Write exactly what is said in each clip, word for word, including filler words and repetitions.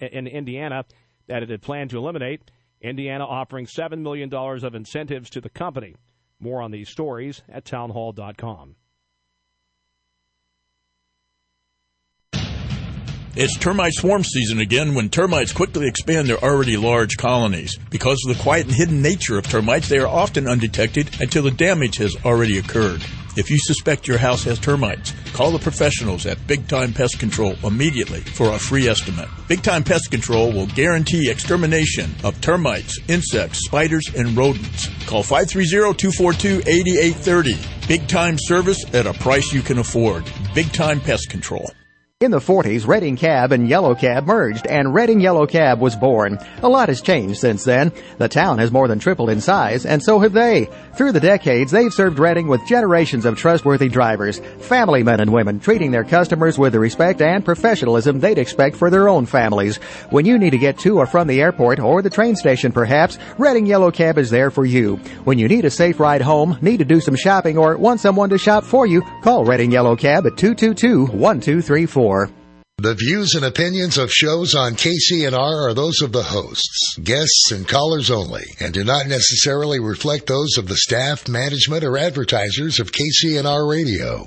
in Indiana that it had planned to eliminate. Indiana offering seven million dollars of incentives to the company. More on these stories at townhall dot com. It's termite swarm season again when termites quickly expand their already large colonies. Because of the quiet and hidden nature of termites, they are often undetected until the damage has already occurred. If you suspect your house has termites, call the professionals at Big Time Pest Control immediately for a free estimate. Big Time Pest Control will guarantee extermination of termites, insects, spiders, and rodents. Call five three zero, two four two, eight eight three zero. Big Time service at a price you can afford. Big Time Pest Control. In the forties, Redding Cab and Yellow Cab merged, and Redding Yellow Cab was born. A lot has changed since then. The town has more than tripled in size, and so have they. Through the decades, they've served Redding with generations of trustworthy drivers, family men and women, treating their customers with the respect and professionalism they'd expect for their own families. When you need to get to or from the airport or the train station, perhaps, Redding Yellow Cab is there for you. When you need a safe ride home, need to do some shopping, or want someone to shop for you, call Redding Yellow Cab at two two two, one two three four. The views and opinions of shows on K C N R are those of the hosts, guests, and callers only, and do not necessarily reflect those of the staff, management, or advertisers of K C N R Radio.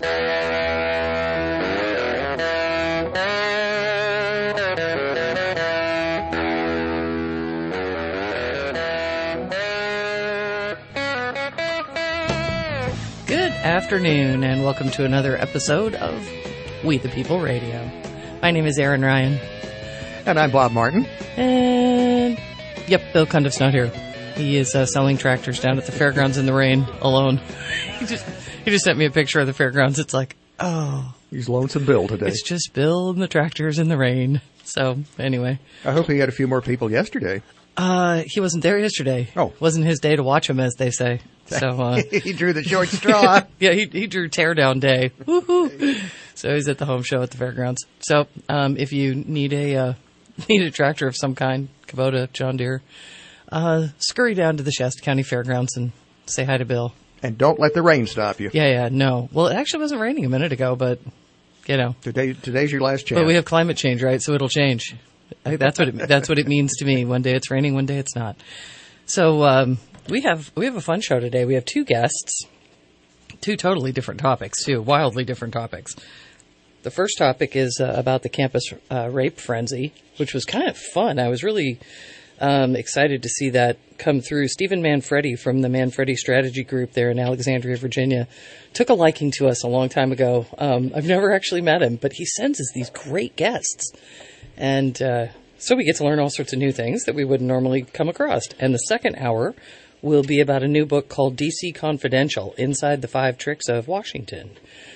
Good afternoon, and welcome to another episode of We the People Radio. My name is Aaron Ryan. And I'm Bob Martin. And, yep, Bill Cundiff's not here. He is uh, selling tractors down at the fairgrounds in the rain, alone. he just he just sent me a picture of the fairgrounds. It's like, oh. He's lonesome Bill today. It's just Bill and the tractors in the rain. So, anyway. I hope he had a few more people yesterday. Uh, he wasn't there yesterday. Oh. Wasn't his day to watch him, as they say. So uh, he drew the short straw. yeah, he he drew teardown day. Woohoo! So he's at the home show at the fairgrounds. So um, if you need a uh, need a tractor of some kind, Kubota, John Deere, uh, scurry down to the Shasta County Fairgrounds and say hi to Bill. And don't let the rain stop you. Yeah, yeah, no. Well, it actually wasn't raining a minute ago, but you know, today today's your last chance. But we have climate change, right? So it'll change. That's what it, that's what it means to me. One day it's raining, one day it's not. So. Um, We have we have a fun show today. We have two guests, two totally different topics, two wildly different topics. The first topic is uh, about the campus uh, rape frenzy, which was kind of fun. I was really um, excited to see that come through. Stephen Manfredi from the Manfredi Strategy Group there in Alexandria, Virginia, took a liking to us a long time ago. Um, I've never actually met him, but he sends us these great guests. And uh, so we get to learn all sorts of new things that we wouldn't normally come across. And the second hour will be about a new book called D C Confidential, Inside the Five Tricks of Washington.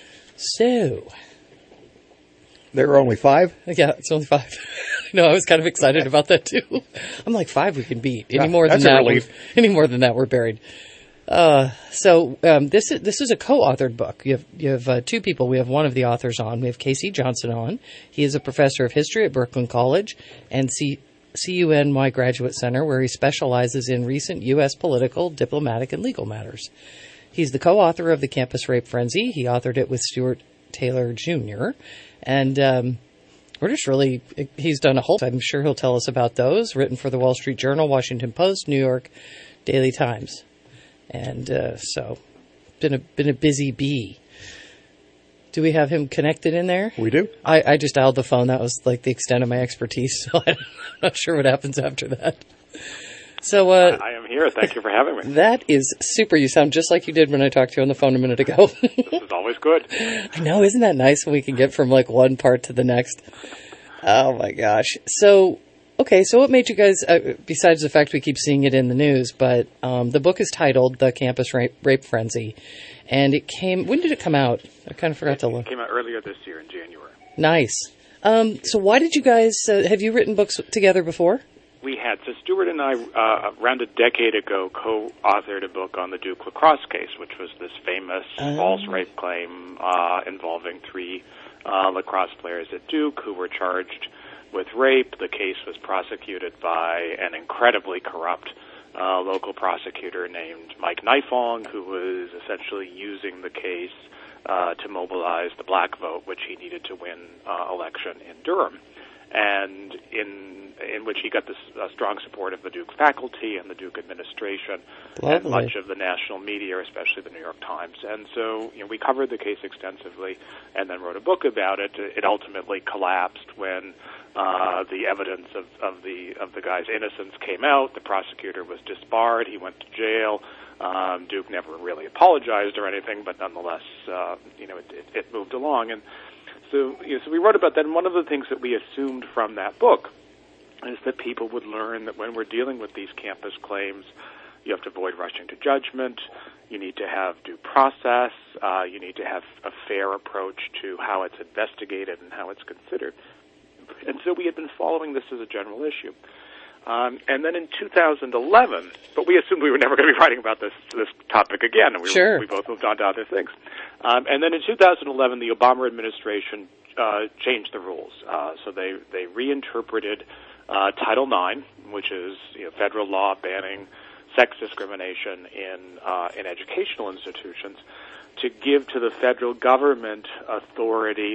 So. There are only five? Yeah, it's only five. No, I was kind of excited about that, too. I'm like, five we can beat. Any Yeah, more than that's a that, relief. we're, any more than that, we're buried. Uh, so um, this is this is a co-authored book. You have you have uh, two people. We have one of the authors on. We have Casey Johnson on. He is a professor of history at Brooklyn College and C. C U N Y Graduate Center, where he specializes in recent U S political, diplomatic, and legal matters. He's the co-author of The Campus Rape Frenzy. He authored it with Stuart Taylor Junior And um, we're just really, he's done a whole, I'm sure he'll tell us about those, written for the Wall Street Journal, Washington Post, New York Daily Times. And uh, so, been a, been a busy bee. Do we have him connected in there? We do. I, I just dialed the phone. That was like the extent of my expertise, so I'm not sure what happens after that. So uh, I am here. Thank you for having me. That is super. You sound just like you did when I talked to you on the phone a minute ago. This is always good. I know. Isn't that nice when we can get from like one part to the next? Oh, my gosh. So, okay. So what made you guys, uh, besides the fact we keep seeing it in the news, but um, the book is titled The Campus Rape, Rape Frenzy. And it came, when did it come out? I kind of forgot to look. It came out earlier this year in January. Nice. Um, so why did you guys, uh, have you written books together before? We had. So Stuart and I, uh, around a decade ago, co-authored a book on the Duke lacrosse case, which was this famous uh. false rape claim uh, involving three uh, lacrosse players at Duke who were charged with rape. The case was prosecuted by an incredibly corrupt Uh, local prosecutor named Mike Nifong, who was essentially using the case uh, to mobilize the black vote, which he needed to win uh, election in Durham. And in in which he got the uh, strong support of the Duke faculty and the Duke administration Lovely. and much of the national media, especially the New York Times. And so, you know, we covered the case extensively and then wrote a book about it. It ultimately collapsed when uh, the evidence of, of the of the guy's innocence came out. The prosecutor was disbarred. He went to jail. Um, Duke never really apologized or anything, but nonetheless, uh, you know, it, it, it moved along. And so, you know, so we wrote about that. And one of the things that we assumed from that book is that people would learn that when we're dealing with these campus claims, you have to avoid rushing to judgment. You need to have due process. Uh, you need to have a fair approach to how it's investigated and how it's considered. And so we had been following this as a general issue. Um, and then in two thousand eleven, but we assumed we were never going to be writing about this this topic again, and we, sure. we both moved on to other things. Um, and then in two thousand eleven, the Obama administration uh, changed the rules. Uh, so they, they reinterpreted uh, Title nine, which is you know, federal law banning sex discrimination in uh, in educational institutions, to give to the federal government authority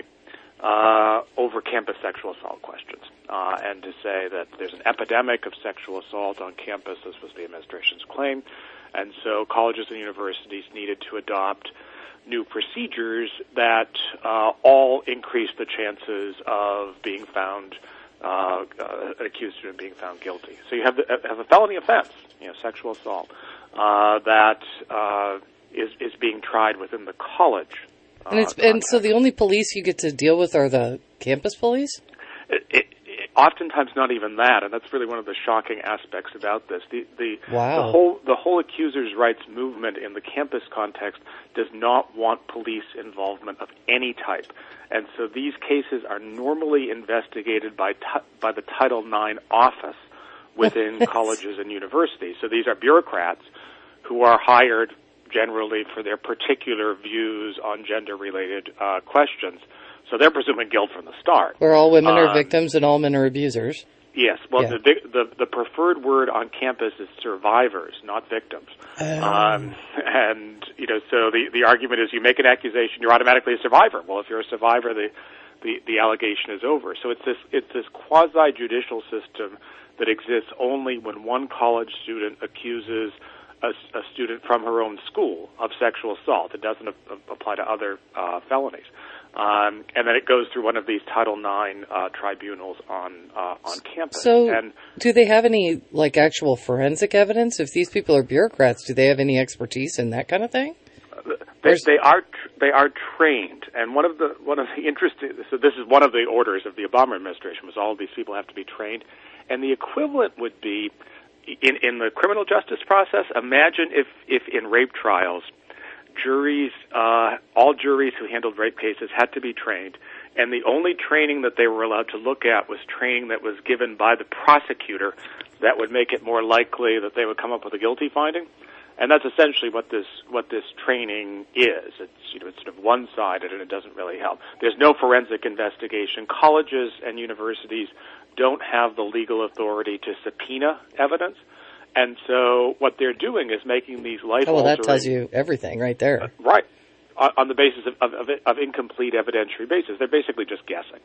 uh, over campus sexual assault questions, uh, and to say that there's an epidemic of sexual assault on campus. This was the administration's claim. And so colleges and universities needed to adopt new procedures that uh, all increase the chances of being found, uh, uh, an accused student being found guilty. So you have, the, have a felony offense, you know, sexual assault, uh, that uh, is, is being tried within the college. And it's and so the only police you get to deal with are the campus police? It, it, it, oftentimes not even that, and that's really one of the shocking aspects about this. The the, wow. the whole the whole accusers' rights movement in the campus context does not want police involvement of any type, and so these cases are normally investigated by t- by the Title nine office within colleges and universities. So these are bureaucrats who are hired generally for their particular views on gender-related uh, questions. So they're presuming guilt from the start. Where all women are um, victims and all men are abusers. Yes. Well, yeah. the, the the preferred word on campus is survivors, not victims. Um. Um, and, you know, so the, the argument is you make an accusation, you're automatically a survivor. Well, if you're a survivor, the, the, the allegation is over. So it's this it's this quasi-judicial system that exists only when one college student accuses A, a student from her own school of sexual assault. It doesn't a, apply to other uh, felonies. Um, and then it goes through one of these Title nine uh, tribunals on uh, on campus. So and do they have any, like, actual forensic evidence? If these people are bureaucrats, do they have any expertise in that kind of thing? They, they are they are trained, and one of the one of the interesting. So this is one of the orders of the Obama administration was all of these people have to be trained, and the equivalent would be in in the criminal justice process. Imagine if if in rape trials, juries, uh, all juries who handled rape cases had to be trained, and the only training that they were allowed to look at was training that was given by the prosecutor that would make it more likely that they would come up with a guilty finding. And that's essentially what this what this training is. It's you know it's sort of one-sided and it doesn't really help. There's no forensic investigation. Colleges and universities don't have the legal authority to subpoena evidence, and so what they're doing is making these life-altering. Oh, well, that tells you everything right there. Uh, right, on, on the basis of, of, of incomplete evidentiary basis. They're basically just guessing.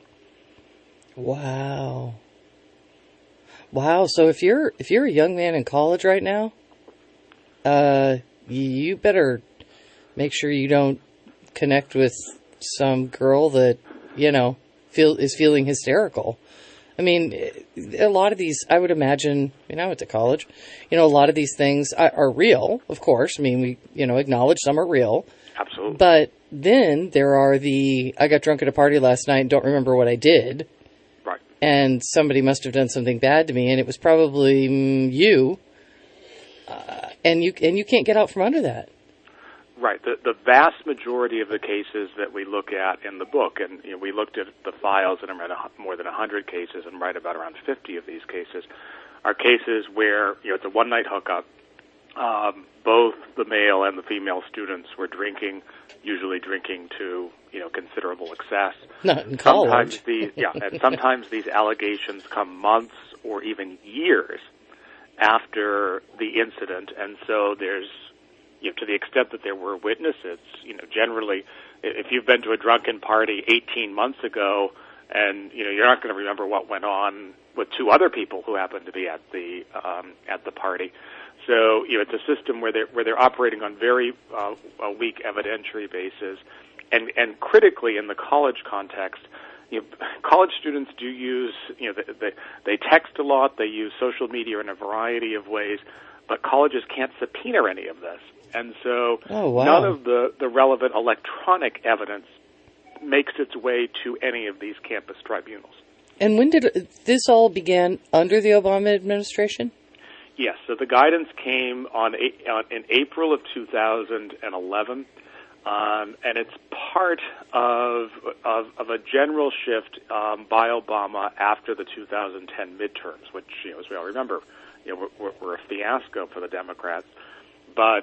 Wow. Wow. So if you're if you're a young man in college right now, uh, you better make sure you don't connect with some girl that you know feel is feeling hysterical. I mean, a lot of these, I would imagine, you know, I went to college, you know, a lot of these things are, are real, of course. I mean, we, you know, acknowledge some are real. Absolutely. But then there are the, I got drunk at a party last night and don't remember what I did. Right. And somebody must have done something bad to me, and it was probably mm, you. Uh, and you and you can't get out from under that. Right. The, the vast majority of the cases that we look at in the book, and you know, we looked at the files and read a, more than one hundred cases and write about around fifty of these cases, are cases where you know it's a one-night hookup. Um, both the male and the female students were drinking, usually drinking to you know considerable excess. Not in college. Sometimes these, yeah, and sometimes these allegations come months or even years after the incident, and so there's. You know, to the extent that there were witnesses, you know, generally, if you've been to a drunken party eighteen months ago, and you know you're not going to remember what went on with two other people who happened to be at the um, at the party. So you know it's a system where they're where they're operating on very uh, a weak evidentiary basis, and and critically in the college context. You know, college students do use, you know, they, they, they text a lot, they use social media in a variety of ways, but colleges can't subpoena any of this. And so oh, wow. none of the, the relevant electronic evidence makes its way to any of these campus tribunals. And when did this all began under the Obama administration? Yes, so the guidance came on, on in April of two thousand eleven. Um, and it's part of, of of a general shift um, by Obama after the two thousand ten midterms, which, you know, as we all remember, you know, were, were a fiasco for the Democrats. But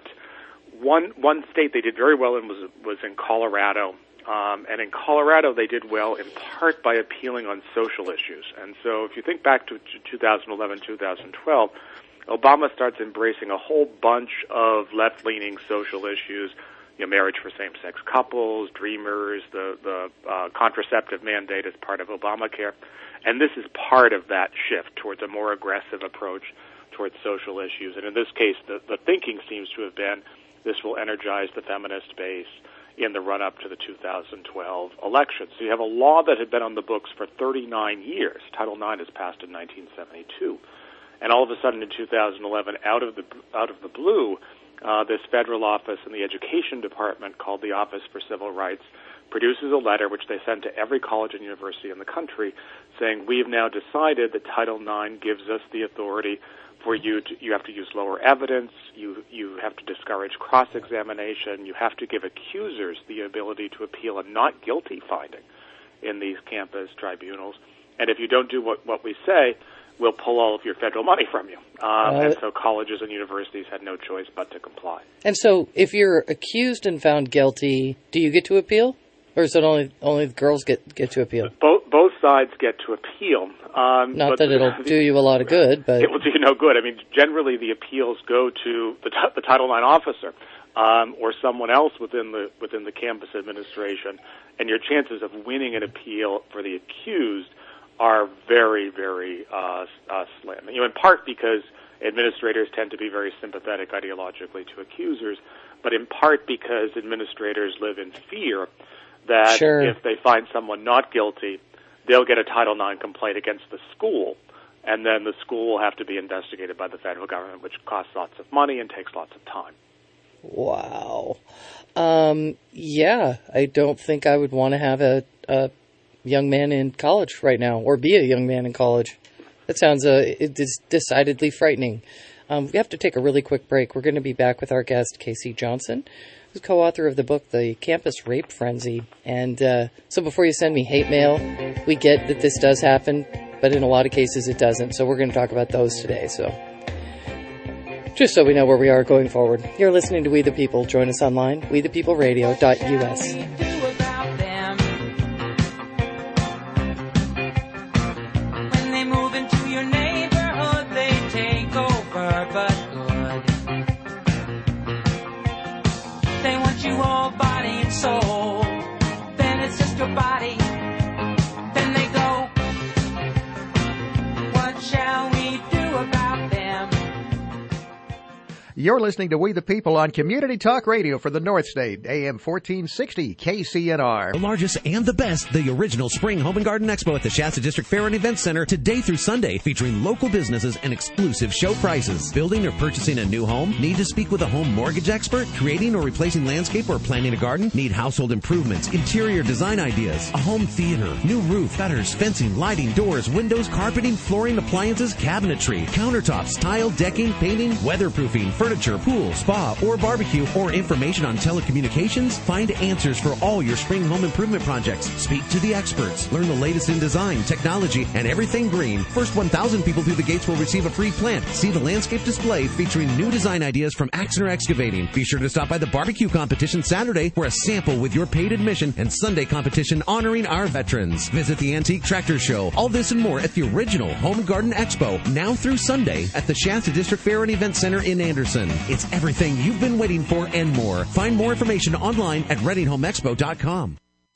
one one state they did very well in was was in Colorado, um, and in Colorado they did well in part by appealing on social issues. And so, if you think back to two thousand eleven, two thousand twelve, Obama starts embracing a whole bunch of left-leaning social issues. You know, marriage for same-sex couples, Dreamers, the the uh, contraceptive mandate as part of Obamacare, and this is part of that shift towards a more aggressive approach towards social issues. And in this case, the, the thinking seems to have been this will energize the feminist base in the run-up to the two thousand twelve election. So you have a law that had been on the books for thirty-nine years. Title nine was passed in nineteen seventy-two, and all of a sudden in two thousand eleven, out of the out of the blue. Uh, this federal office in the education department called the Office for Civil Rights produces a letter which they send to every college and university in the country saying, we have now decided that Title nine gives us the authority for you to, you have to use lower evidence, you, you have to discourage cross-examination, you have to give accusers the ability to appeal a not guilty finding in these campus tribunals. And if you don't do what, what we say, we'll pull all of your federal money from you. Um, uh, and so colleges and universities had no choice but to comply. And so if you're accused and found guilty, do you get to appeal? Or is it only only the girls get, get to appeal? Both both sides get to appeal. Um, Not that it'll do you a lot of good, but... It will do you no good. I mean, generally the appeals go to the, t- the Title nine officer um, or someone else within the within the campus administration, and your chances of winning an appeal for the accused are very, very uh, uh, slim. You know, in part because administrators tend to be very sympathetic ideologically to accusers, but in part because administrators live in fear that sure. if they find someone not guilty, they'll get a Title nine complaint against the school, and then the school will have to be investigated by the federal government, which costs lots of money and takes lots of time. Wow. Um, yeah, I don't think I would want to have a... a young man in college right now, or be a young man in college. That sounds uh, it is decidedly frightening. Um, we have to take a really quick break. We're going to be back with our guest, Casey Johnson, who's co-author of the book, The Campus Rape Frenzy. And uh, so before you send me hate mail, we get that this does happen, but in a lot of cases it doesn't. So we're going to talk about those today. So just so we know where we are going forward. You're listening to We the People. Join us online, we the people radio dot U S. You're listening to We the People on Community Talk Radio for the North State, A M fourteen sixty K C N R. The largest and the best, the original Spring Home and Garden Expo at the Shasta District Fair and Event Center today through Sunday, featuring local businesses and exclusive show prices. Building or purchasing a new home? Need to speak with a home mortgage expert? Creating or replacing landscape or planting a garden? Need household improvements, interior design ideas, a home theater, new roof, gutters, fencing, lighting, doors, windows, carpeting, flooring, appliances, cabinetry, countertops, tile, decking, painting, weatherproofing, furniture, pool, spa, or barbecue, or information on telecommunications? Find answers for all your spring home improvement projects. Speak to the experts. Learn the latest in design, technology, and everything green. First one thousand people through the gates will receive a free plant. See the landscape display featuring new design ideas from Axner Excavating. Be sure to stop by the barbecue competition Saturday for a sample with your paid admission, and Sunday competition honoring our veterans. Visit the Antique Tractor Show. All this and more at the original Home and Garden Expo, now through Sunday at the Shasta District Fair and Event Center in Anderson. It's everything you've been waiting for and more. Find more information online at reading home expo dot com.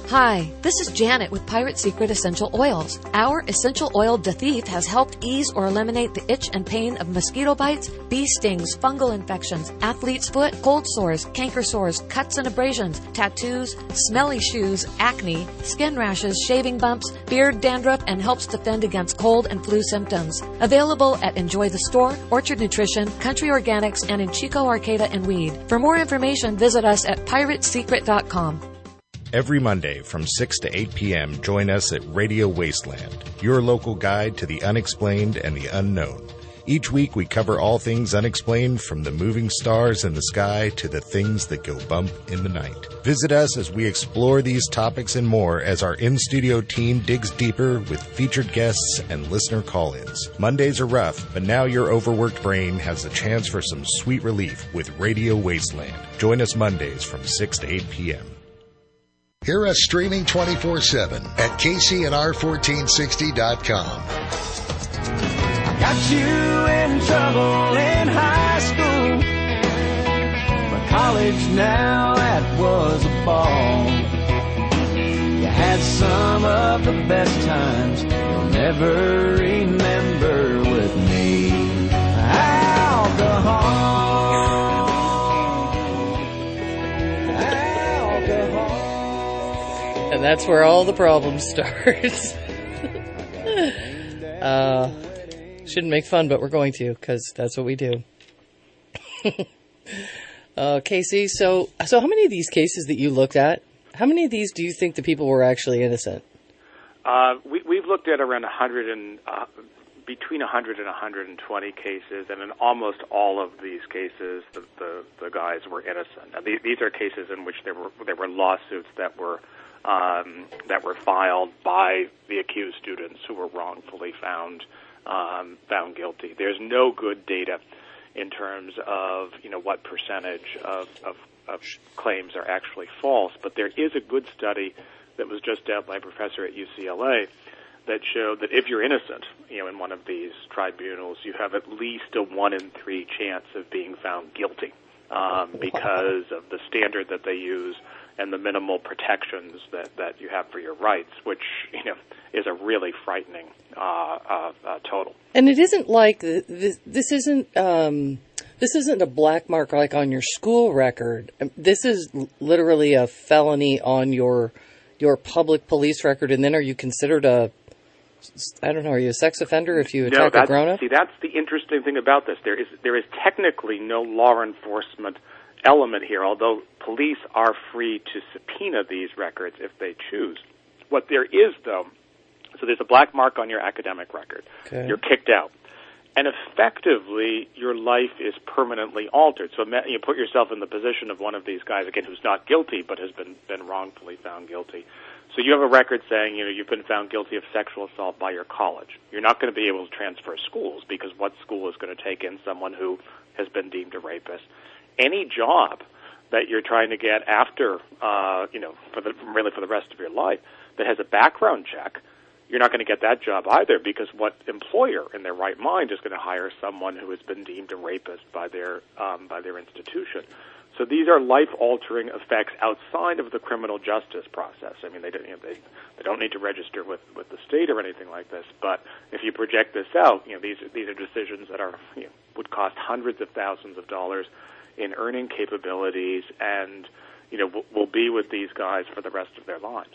Hi, this is Janet with Pirate Secret Essential Oils. Our essential oil DeThief has helped ease or eliminate the itch and pain of mosquito bites, bee stings, fungal infections, athlete's foot, cold sores, canker sores, cuts and abrasions, tattoos, smelly shoes, acne, skin rashes, shaving bumps, beard dandruff, and helps defend against cold and flu symptoms. Available at Enjoy the Store, Orchard Nutrition, Country Organics, and in Chico, Arcata, and Weed. For more information, visit us at pirate secret dot com. Every Monday from six to eight p.m., join us at Radio Wasteland, your local guide to the unexplained and the unknown. Each week we cover all things unexplained, from the moving stars in the sky to the things that go bump in the night. Visit us as we explore these topics and more as our in-studio team digs deeper with featured guests and listener call-ins. Mondays are rough, but now your overworked brain has a chance for some sweet relief with Radio Wasteland. Join us Mondays from six to eight p.m. Hear us streaming twenty-four seven at K C N R fourteen sixty dot com. Got you in trouble in high school, but college now, that was a ball. You had some of the best times you'll never remember with me. Alcohol. And that's where all the problems start. uh, shouldn't make fun, but we're going to, because that's what we do. uh, Casey, so so how many of these cases that you looked at, how many of these do you think the people were actually innocent? Uh, we, we've looked at around one hundred and uh, between one hundred and one hundred twenty cases, and in almost all of these cases, the the, the guys were innocent. Now, these, these are cases in which there were there were lawsuits that were um, that were filed by the accused students who were wrongfully found um, found guilty. There's no good data in terms of you know what percentage of, of of claims are actually false, but there is a good study that was just out by a professor at U C L A that showed that if you're innocent, you know, in one of these tribunals, you have at least a one in three chance of being found guilty um, because of the standard that they use and the minimal protections that, that you have for your rights, which, you know, is a really frightening uh, uh, uh, total. And it isn't like this. This isn't. Um, this isn't a black mark like on your school record. This is literally a felony on your your public police record. And then, are you considered a? I don't know. Are you a sex offender if you attack no, a grown-up? See, that's the interesting thing about this. There is there is technically no law enforcement element here, although police are free to subpoena these records if they choose. What there is, though, so there's a black mark on your academic record. Okay. You're kicked out. And effectively, your life is permanently altered. So you put yourself in the position of one of these guys, again, who's not guilty but has been, been wrongfully found guilty. So you have a record saying, you know, you've been found guilty of sexual assault by your college. You're not going to be able to transfer schools because what school is going to take in someone who has been deemed a rapist? Any job that you're trying to get after, uh, you know, for the, really for the rest of your life that has a background check, you're not going to get that job either because what employer in their right mind is going to hire someone who has been deemed a rapist by their um, by their institution? So these are life-altering effects outside of the criminal justice process. I mean, they don't, you know, they, they don't need to register with, with the state or anything like this. But if you project this out, you know, these these are decisions that are you know, would cost hundreds of thousands of dollars in earning capabilities, and you know, will, will be with these guys for the rest of their lives.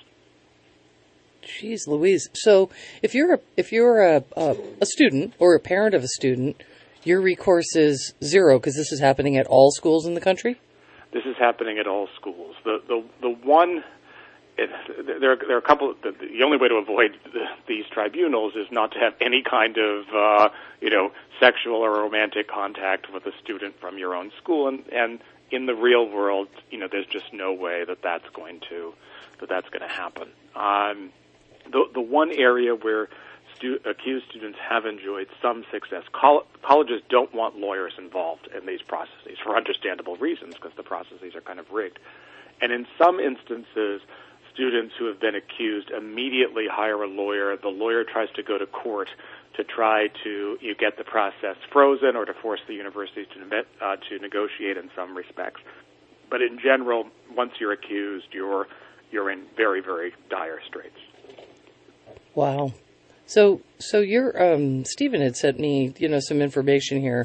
Jeez Louise. So if you're a, if you're a, a, a student or a parent of a student, your recourse is zero because this is happening at all schools in the country? This is happening at all schools. The the the one, it, there are, there are a couple. The, the only way to avoid the, these tribunals is not to have any kind of uh, you know sexual or romantic contact with a student from your own school, and and in the real world, you know, there's just no way that that's going to that that's going to happen. Um, the the one area where Stu- accused students have enjoyed some success. Col- colleges don't want lawyers involved in these processes for understandable reasons because the processes are kind of rigged. And in some instances, students who have been accused immediately hire a lawyer. The lawyer tries to go to court to try to you get the process frozen or to force the universities to, uh, to negotiate in some respects. But in general, once you're accused, you're you're in very, very dire straits. Wow. So, so your um, Stephen had sent me, you know, some information here.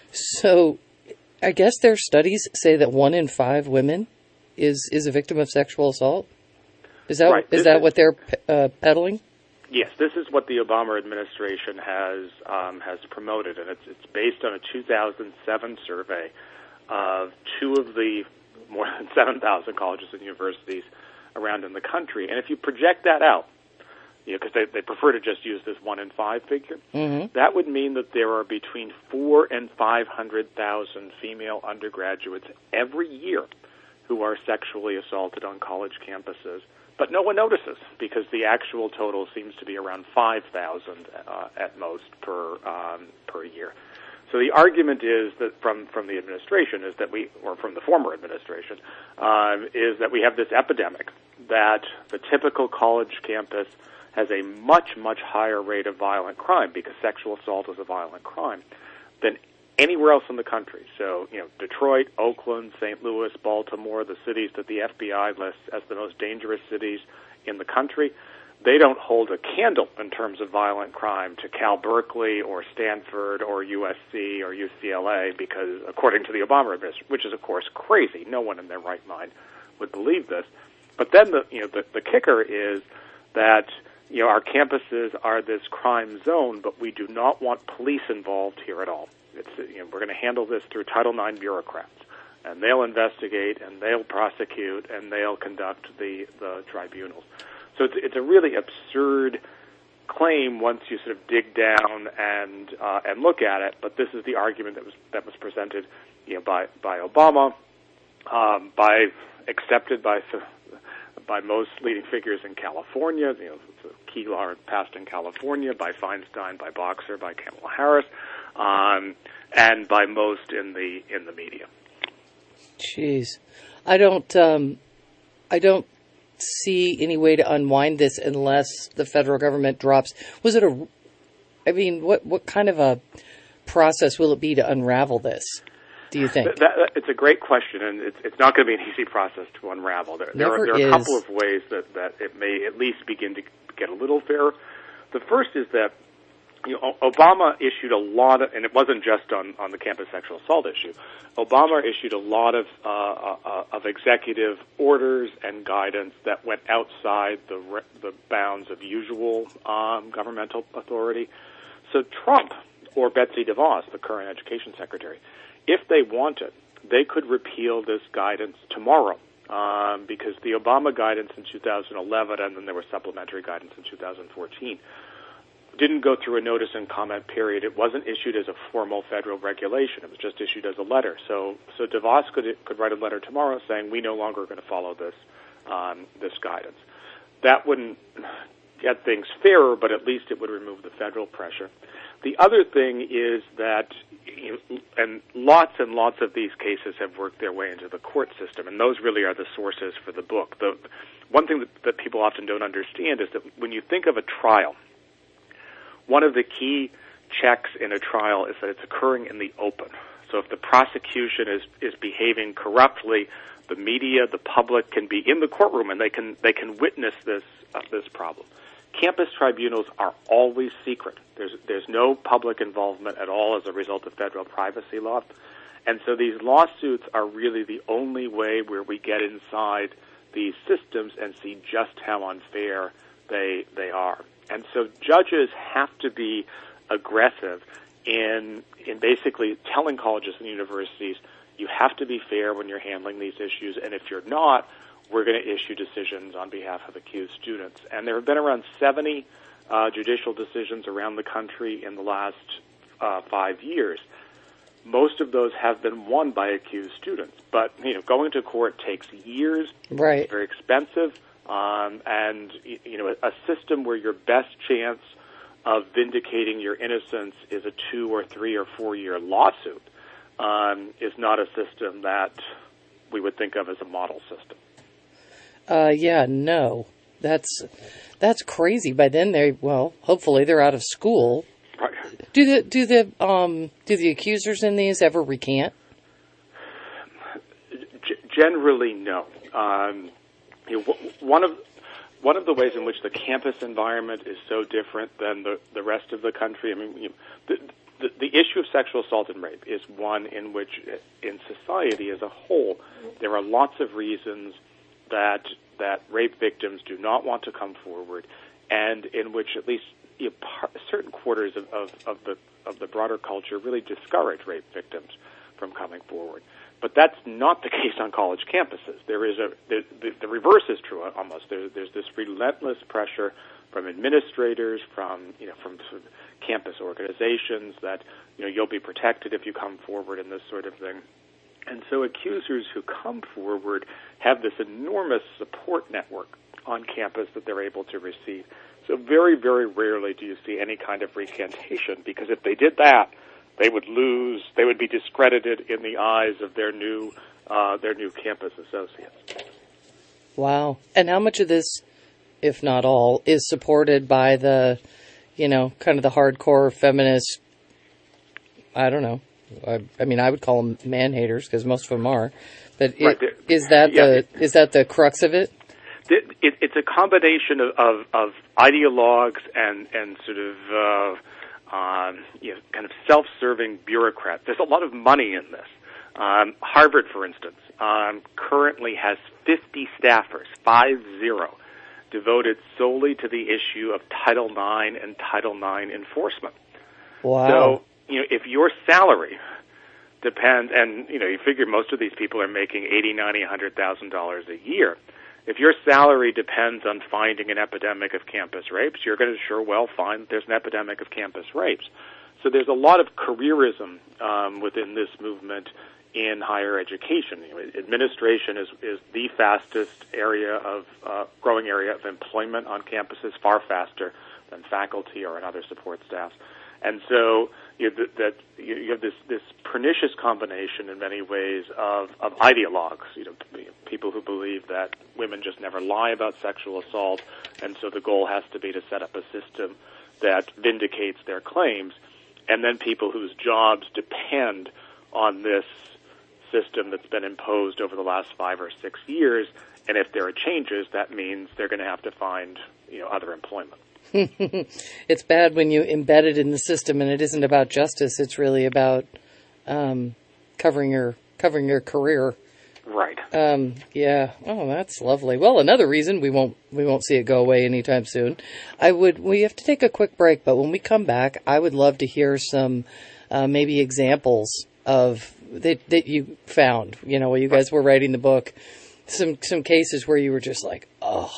So, I guess their studies say that one in five women is is a victim of sexual assault. Is that right. is this that is, what they're uh, peddling? Yes, this is what the Obama administration has um, has promoted, and it's it's based on a two thousand seven survey of two of the more than seven thousand colleges and universities around in the country. And if you project that out, you know, because they, they prefer to just use this one in five figure, mm-hmm. that would mean that there are between four and five hundred thousand female undergraduates every year who are sexually assaulted on college campuses. But no one notices because the actual total seems to be around five thousand uh, at most per um, per year. So the argument is that from, from the administration is that we, or from the former administration, um, is that we have this epidemic that the typical college campus has a much, much higher rate of violent crime because sexual assault is a violent crime than anywhere else in the country. So, you know, Detroit, Oakland, Saint Louis, Baltimore, the cities that the F B I lists as the most dangerous cities in the country, they don't hold a candle in terms of violent crime to Cal Berkeley or Stanford or U S C or U C L A because, according to the Obama administration, which is, of course, crazy. No one in their right mind would believe this. But then, the you know, the, the kicker is that, you know, our campuses are this crime zone, but we do not want police involved here at all. It's, you know, we're going to handle this through Title nine bureaucrats, and they'll investigate, and they'll prosecute, and they'll conduct the, the tribunals. So it's, it's a really absurd claim once you sort of dig down and uh, and look at it. But this is the argument that was that was presented, you know, by by Obama, um, by accepted by by most leading figures in California. You know, it's a key law passed in California by Feinstein, by Boxer, by Kamala Harris. Um, and by most in the in the media. Jeez, I don't um, I don't see any way to unwind this unless the federal government drops. Was it a? I mean, what what kind of a process will it be to unravel this? Do you think? That, that, it's a great question, and it's it's not going to be an easy process to unravel. There, there, are, there are a couple of ways that, that it may at least begin to get a little fairer. The first is that, you know, Obama issued a lot of, and it wasn't just on, on the campus sexual assault issue. Obama issued a lot of uh, uh, of executive orders and guidance that went outside the re- the bounds of usual um, governmental authority. So Trump or Betsy DeVos, the current education secretary, if they wanted, they could repeal this guidance tomorrow. Um, because the Obama guidance in two thousand eleven, and then there was supplementary guidance in two thousand fourteen, didn't go through a notice and comment period. It wasn't issued as a formal federal regulation. It was just issued as a letter. So, so DeVos could could write a letter tomorrow saying we no longer are going to follow this um, this guidance. That wouldn't get things fairer, but at least it would remove the federal pressure. The other thing is that, you know, and lots and lots of these cases have worked their way into the court system, and those really are the sources for the book. The one thing that, that people often don't understand is that when you think of a trial, one of the key checks in a trial is that it's occurring in the open. So if the prosecution is, is behaving corruptly, the media, the public can be in the courtroom and they can they can witness this uh, this problem. Campus tribunals are always secret. There's there's no public involvement at all as a result of federal privacy law. And so these lawsuits are really the only way where we get inside these systems and see just how unfair they they are. And so judges have to be aggressive in in basically telling colleges and universities, you have to be fair when you're handling these issues, and if you're not, we're going to issue decisions on behalf of accused students. And there have been around seventy uh, judicial decisions around the country in the last uh, five years. Most of those have been won by accused students. But, you know, going to court takes years. Right. It's very expensive. Um, and, you know, a system where your best chance of vindicating your innocence is a two or three or four year lawsuit um, is not a system that we would think of as a model system. Uh, yeah, no, that's that's crazy. By then, they well, hopefully they're out of school. Right. Do the do the um do the accusers in these ever recant? G- generally, no. Um, you know, one of one of the ways in which the campus environment is so different than the the rest of the country. I mean, you know, the, the the issue of sexual assault and rape is one in which, in society as a whole, there are lots of reasons that that rape victims do not want to come forward, and in which at least you know, par- certain quarters of, of, of the of the broader culture really discourage rape victims from coming forward. But that's not the case on college campuses. There is a the, the, the reverse is true almost. There, there's this relentless pressure from administrators, from you know from sort of campus organizations that you know you'll be protected if you come forward and this sort of thing. And so accusers who come forward have this enormous support network on campus that they're able to receive. So very, very rarely do you see any kind of recantation, because if they did that, they would lose, they would be discredited in the eyes of their new, uh, their new campus associates. Wow. And how much of this, if not all, is supported by the, you know, kind of the hardcore feminist, I don't know, I, I mean, I would call them man-haters, because most of them are. But it, right. is that yeah. the is that the crux of it? It, it, it's a combination of, of, of ideologues and, and sort of uh, um, you know, kind of self-serving bureaucrats. There's a lot of money in this. Um, Harvard, for instance, um, currently has fifty staffers, five zero, devoted solely to the issue of Title nine and Title nine enforcement. Wow. So, you know, if your salary depends, and, you know, you figure most of these people are making eighty, ninety, one hundred thousand dollars a year. If your salary depends on finding an epidemic of campus rapes, you're going to sure well find there's an epidemic of campus rapes. So there's a lot of careerism um, within this movement in higher education. You know, administration is, is the fastest area of uh, growing area of employment on campuses, far faster than faculty or in other support staffs. And so you know, that you have this, this pernicious combination in many ways of, of ideologues, you know, people who believe that women just never lie about sexual assault, and so the goal has to be to set up a system that vindicates their claims, and then people whose jobs depend on this system that's been imposed over the last five or six years, and if there are changes, that means they're going to have to find, you know, other employment. It's bad when you embed it in the system, and it isn't about justice. It's really about um, covering your covering your career. Right. Um, yeah. Oh, that's lovely. Well, another reason we won't we won't see it go away anytime soon. I would. We have to take a quick break, but when we come back, I would love to hear some uh, maybe examples of that that you found. You know, while you guys were writing the book, some some cases where you were just like, oh.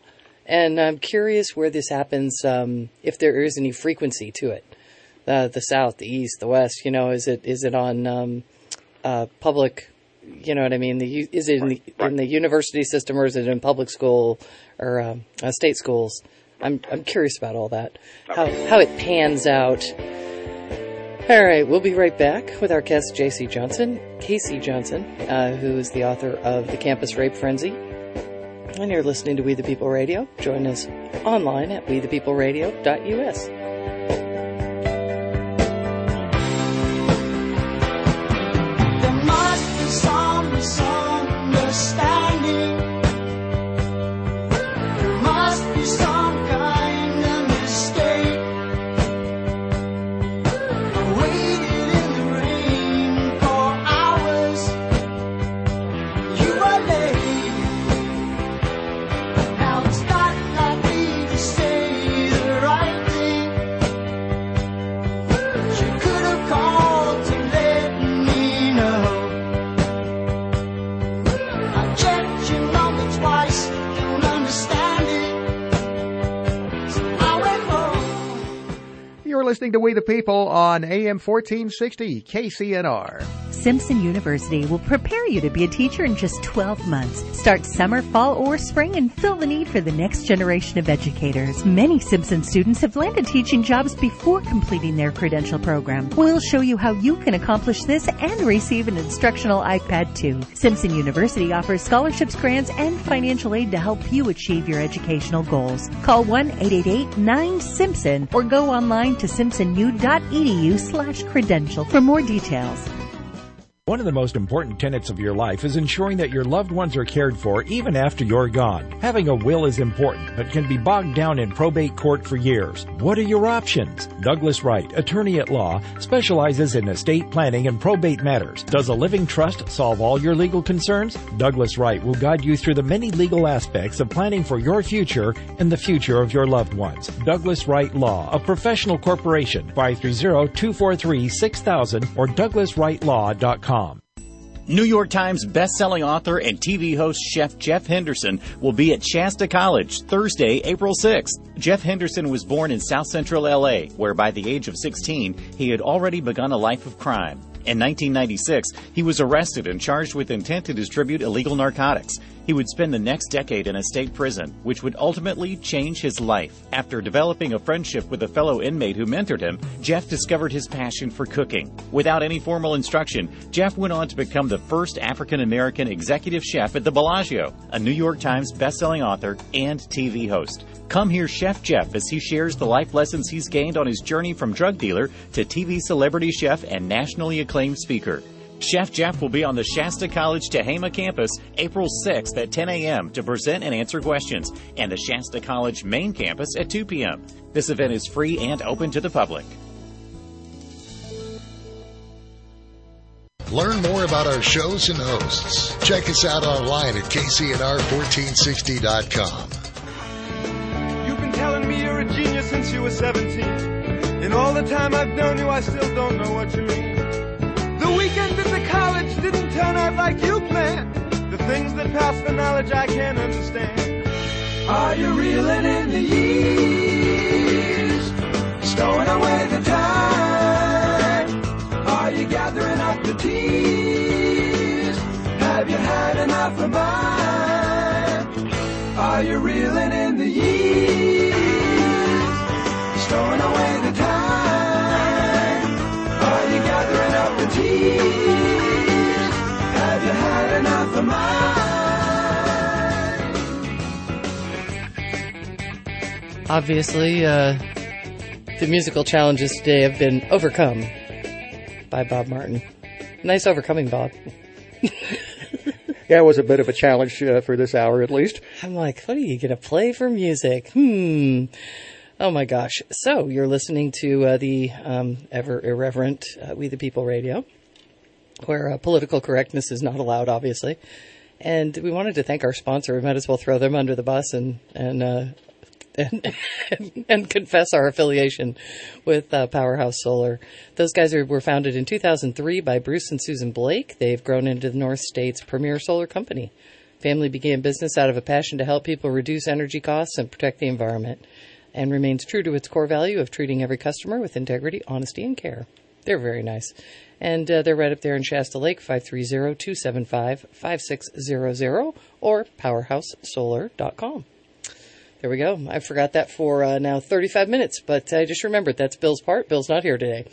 And I'm curious where this happens, um, if there is any frequency to it. Uh, the South, the East, the West, you know, is it is it on um, uh, public, you know what I mean? The, is it in the, in the university system, or is it in public school or um, uh, state schools? I'm I'm curious about all that, how how it pans out. All right, we'll be right back with our guest, J C Johnson, Casey Johnson, uh, who is the author of The Campus Rape Frenzy. And you're listening to We the People Radio. Join us online at we the people radio dot u s. There must be some misunderstanding. There must be some kind of mistake. I waited in the rain for hours. You were late. You're listening to We the People on A M fourteen sixty K C N R. Simpson University will prepare you to be a teacher in just twelve months. Start summer, fall, or spring and fill the need for the next generation of educators. Many Simpson students have landed teaching jobs before completing their credential program. We'll show you how you can accomplish this and receive an instructional iPad too. Simpson University offers scholarships, grants, and financial aid to help you achieve your educational goals. Call one eight eight eight nine Simpson or go online to simpson u dot e d u slash credential for more details. One of the most important tenets of your life is ensuring that your loved ones are cared for even after you're gone. Having a will is important, but can be bogged down in probate court for years. What are your options? Douglas Wright, attorney at law, specializes in estate planning and probate matters. Does a living trust solve all your legal concerns? Douglas Wright will guide you through the many legal aspects of planning for your future and the future of your loved ones. Douglas Wright Law, a professional corporation, five three zero, two four three, six thousand or douglas wright law dot com. New York Times best-selling author and T V host Chef Jeff Henderson will be at Shasta College Thursday, April sixth. Jeff Henderson was born in South Central L A, where by the age of sixteen, he had already begun a life of crime. In nineteen ninety-six, he was arrested and charged with intent to distribute illegal narcotics. He would spend the next decade in a state prison, which would ultimately change his life. After developing a friendship with a fellow inmate who mentored him, Jeff discovered his passion for cooking. Without any formal instruction, Jeff went on to become the first African-American executive chef at the Bellagio, a New York Times bestselling author and T V host. Come hear Chef Jeff as he shares the life lessons he's gained on his journey from drug dealer to T V celebrity chef and nationally acclaimed speaker. Chef Jeff will be on the Shasta College Tehama campus April sixth at ten a.m. to present and answer questions, and the Shasta College main campus at two p.m. This event is free and open to the public. Learn more about our shows and hosts. Check us out online at K C N R fourteen sixty dot com. You've been telling me you're a genius since you were seventeen. And all the time I've known you, I still don't know what you mean. The weekend at the college didn't turn out like you planned. The things that pass for knowledge I can't understand. Are you reeling in the years? Stowing away the time? Are you gathering up the tears? Have you had enough of mine? Are you reeling in the years? Stowing away the time? Are you gathering up the tears? Have you had enough of mine? Obviously, uh, the musical challenges today have been overcome by Bob Martin. Nice overcoming, Bob. Yeah, it was a bit of a challenge uh, for this hour, at least. I'm like, what are you going to play for music? Hmm. Oh, my gosh. So, you're listening to uh, the um, ever irreverent uh, We the People radio, where uh, political correctness is not allowed, obviously. And we wanted to thank our sponsor. We might as well throw them under the bus and and uh, and, and, and confess our affiliation with uh, Powerhouse Solar. Those guys are, were founded in two thousand three by Bruce and Susan Blake. They've grown into the North State's premier solar company. Family began business out of a passion to help people reduce energy costs and protect the environment, and remains true to its core value of treating every customer with integrity, honesty, and care. They're very nice. And uh, they're right up there in Shasta Lake, five three zero, two seven five, five six zero zero, or powerhouse solar dot com. There we go. I forgot that for uh, now thirty-five minutes, but I just remembered that's Bill's part. Bill's not here today.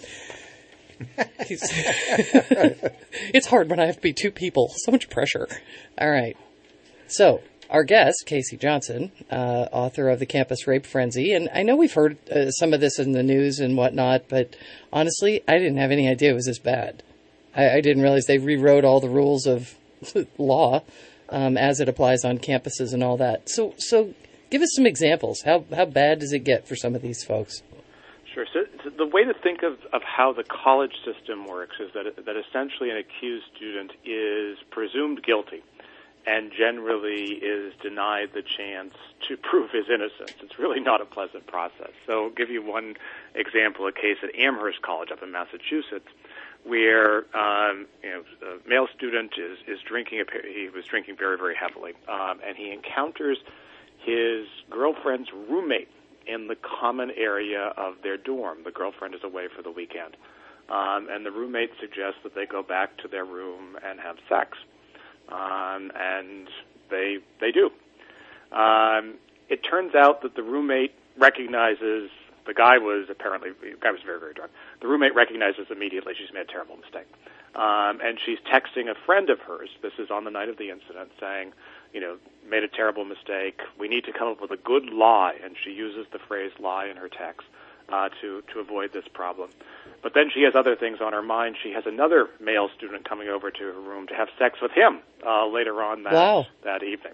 It's hard when I have to be two people. So much pressure. All right. So, our guest, Casey Johnson, uh, author of The Campus Rape Frenzy. And I know we've heard uh, some of this in the news and whatnot, but honestly, I didn't have any idea it was this bad. I, I didn't realize they rewrote all the rules of law um, as it applies on campuses and all that. So, so give us some examples. How how bad does it get for some of these folks? Sure. So, so the way to think of, of how the college system works is that that essentially an accused student is presumed guilty and generally is denied the chance to prove his innocence. It's really not a pleasant process. So I'll give you one example, a case at Amherst College up in Massachusetts, where um, you know, a male student is, is drinking, a, he was drinking very, very heavily, um, and he encounters his girlfriend's roommate in the common area of their dorm. The girlfriend is away for the weekend, um, and the roommate suggests that they go back to their room and have sex. Um, and they they do. Um, it turns out that the roommate recognizes the guy was apparently the guy was very very drunk. The roommate recognizes immediately she's made a terrible mistake, um, and she's texting a friend of hers. This is on the night of the incident, saying, you know, made a terrible mistake. We need to come up with a good lie, and she uses the phrase "lie" in her text. uh, to to avoid this problem. But then she has other things on her mind. She has another male student coming over to her room to have sex with him uh, later on that wow. that evening.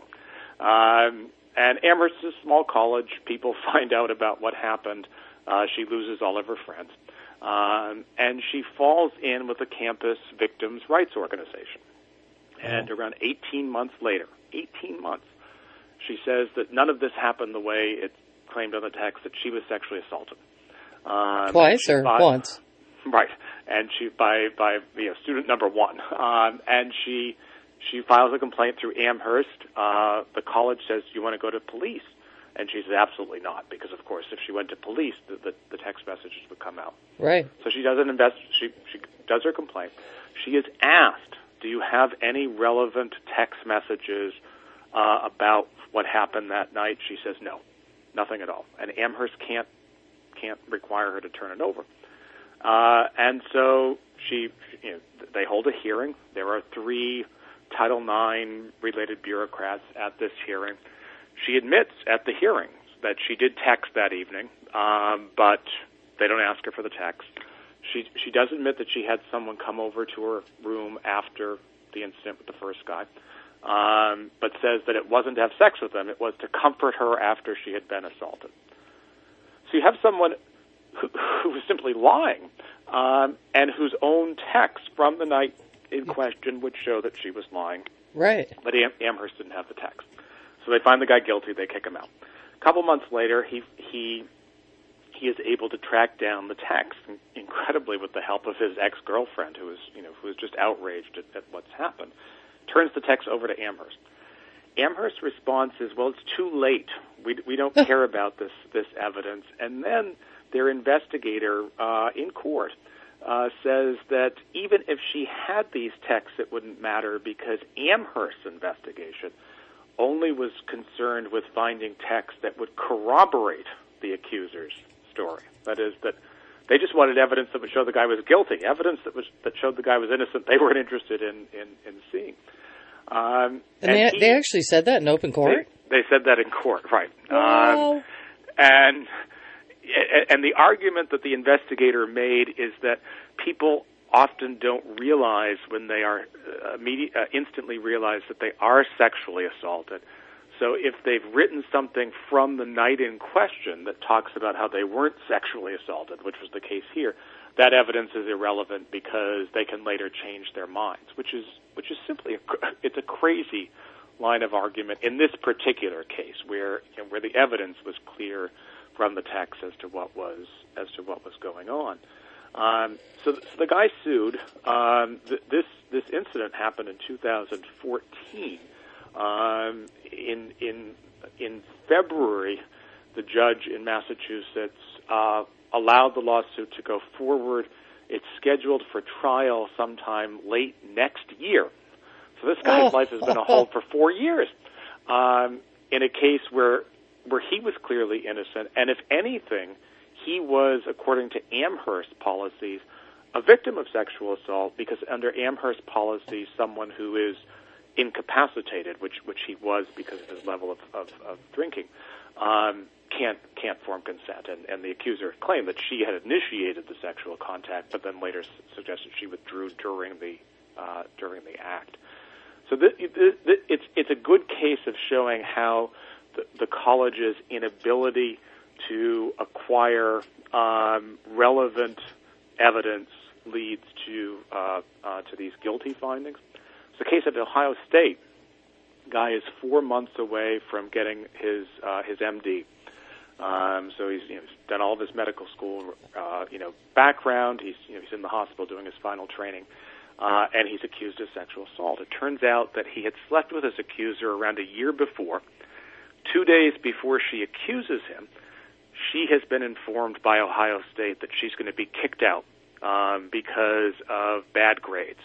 Um, and Amherst is a small college. People find out about what happened. Uh, she loses all of her friends. Um, and she falls in with the campus victims' rights organization. And around eighteen months later, eighteen months, she says that none of this happened the way it's claimed on the text, that she was sexually assaulted. Um, Twice or by, once? Right. And she, by, by you know, student number one. Um, and she she files a complaint through Amherst. Uh, the college says, do you want to go to police? And she says, absolutely not, because, of course, if she went to police, the, the, the text messages would come out. Right. So she does an invest. She, she does her complaint. She is asked, do you have any relevant text messages uh, about what happened that night? She says, no, nothing at all. And Amherst can't can't require her to turn it over. Uh, and so she, you know, they hold a hearing. There are three Title nine related bureaucrats at this hearing. She admits at the hearings that she did text that evening, um, but they don't ask her for the text. She she does admit that she had someone come over to her room after the incident with the first guy, um, but says that it wasn't to have sex with him. It was to comfort her after she had been assaulted. So you have someone who, who was simply lying, um, and whose own text from the night in question would show that she was lying. Right. But Am- Amherst didn't have the text. So they find the guy guilty. They kick him out. A couple months later, he he he is able to track down the text, incredibly with the help of his ex-girlfriend, who is you know who is just outraged at, at what's happened. Turns the text over to Amherst. Amherst's response is, "Well, it's too late. We we don't care about this this evidence." And then their investigator uh, in court uh, says that even if she had these texts, it wouldn't matter because Amherst's investigation only was concerned with finding texts that would corroborate the accuser's story. That is, that they just wanted evidence that would show the guy was guilty, evidence that was that showed the guy was innocent. They weren't interested in in, in seeing. Um, and and they, he, they actually said that in open court? They, they said that in court, right. Wow. Um, and and the argument that the investigator made is that people often don't realize when they are uh, immediate, uh, instantly realize that they are sexually assaulted. So if they've written something from the night in question that talks about how they weren't sexually assaulted, which was the case here, that evidence is irrelevant because they can later change their minds, which is which is simply a, it's a crazy line of argument in this particular case, where you know, where the evidence was clear from the text as to what was as to what was going on. Um, so, th- so the guy sued. Um, th- this this incident happened in two thousand fourteen. Um, in in in February, the judge in Massachusetts uh, allowed the lawsuit to go forward. It's scheduled for trial sometime late next year. So this guy's oh. life has been a hold for four years um, in a case where where he was clearly innocent, and if anything, he was, according to Amherst policies, a victim of sexual assault because under Amherst policies, someone who is incapacitated, which which he was because of his level of, of, of drinking, um, can't can't form consent. And, and the accuser claimed that she had initiated the sexual contact, but then later s- suggested she withdrew during the uh, during the act. So th- th- th- it's it's a good case of showing how the, the college's inability to acquire um, relevant evidence leads to uh, uh, to these guilty findings. It's the case at Ohio State. Guy is four months away from getting his uh, his M D. Um, so he's, you know, he's done all of his medical school, uh, you know, background. He's you know, he's in the hospital doing his final training, uh, and he's accused of sexual assault. It turns out that he had slept with his accuser around a year before. Two days before she accuses him, she has been informed by Ohio State that she's going to be kicked out um, because of bad grades.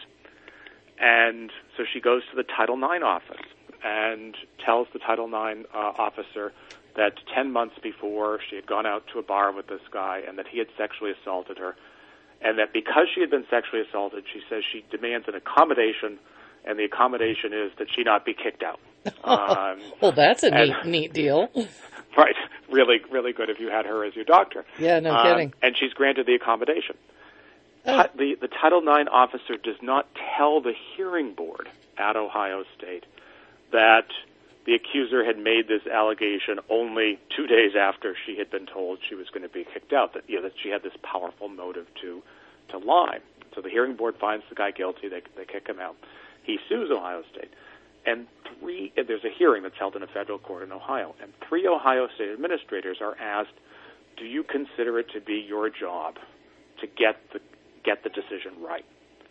And so she goes to the Title nine office and tells the Title nine uh, officer that ten months before she had gone out to a bar with this guy and that he had sexually assaulted her, and that because she had been sexually assaulted, she says she demands an accommodation, and the accommodation is that she not be kicked out. Um, well, that's a and, neat, neat deal. Right. really, really good if you had her as your doctor. Yeah, no um, kidding. And she's granted the accommodation. Oh. The, the Title nine officer does not tell the hearing board at Ohio State that the accuser had made this allegation only two days after she had been told she was going to be kicked out, that, you know, that she had this powerful motive to to lie. So the hearing board finds the guy guilty. They, they kick him out. He sues Ohio State. And three, there's a hearing that's held in a federal court in Ohio, and three Ohio State administrators are asked, do you consider it to be your job to get the get the decision right?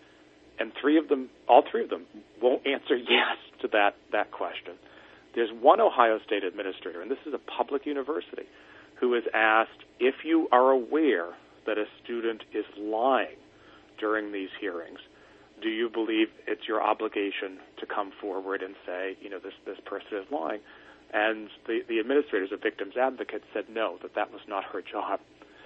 And three of them, all three of them, won't answer yes to that, that question. There's one Ohio State administrator, and this is a public university, who is asked, if you are aware that a student is lying during these hearings, do you believe it's your obligation to come forward and say, you know, this, this person is lying? And the, the administrators, a victim's advocate, said no, that that was not her job.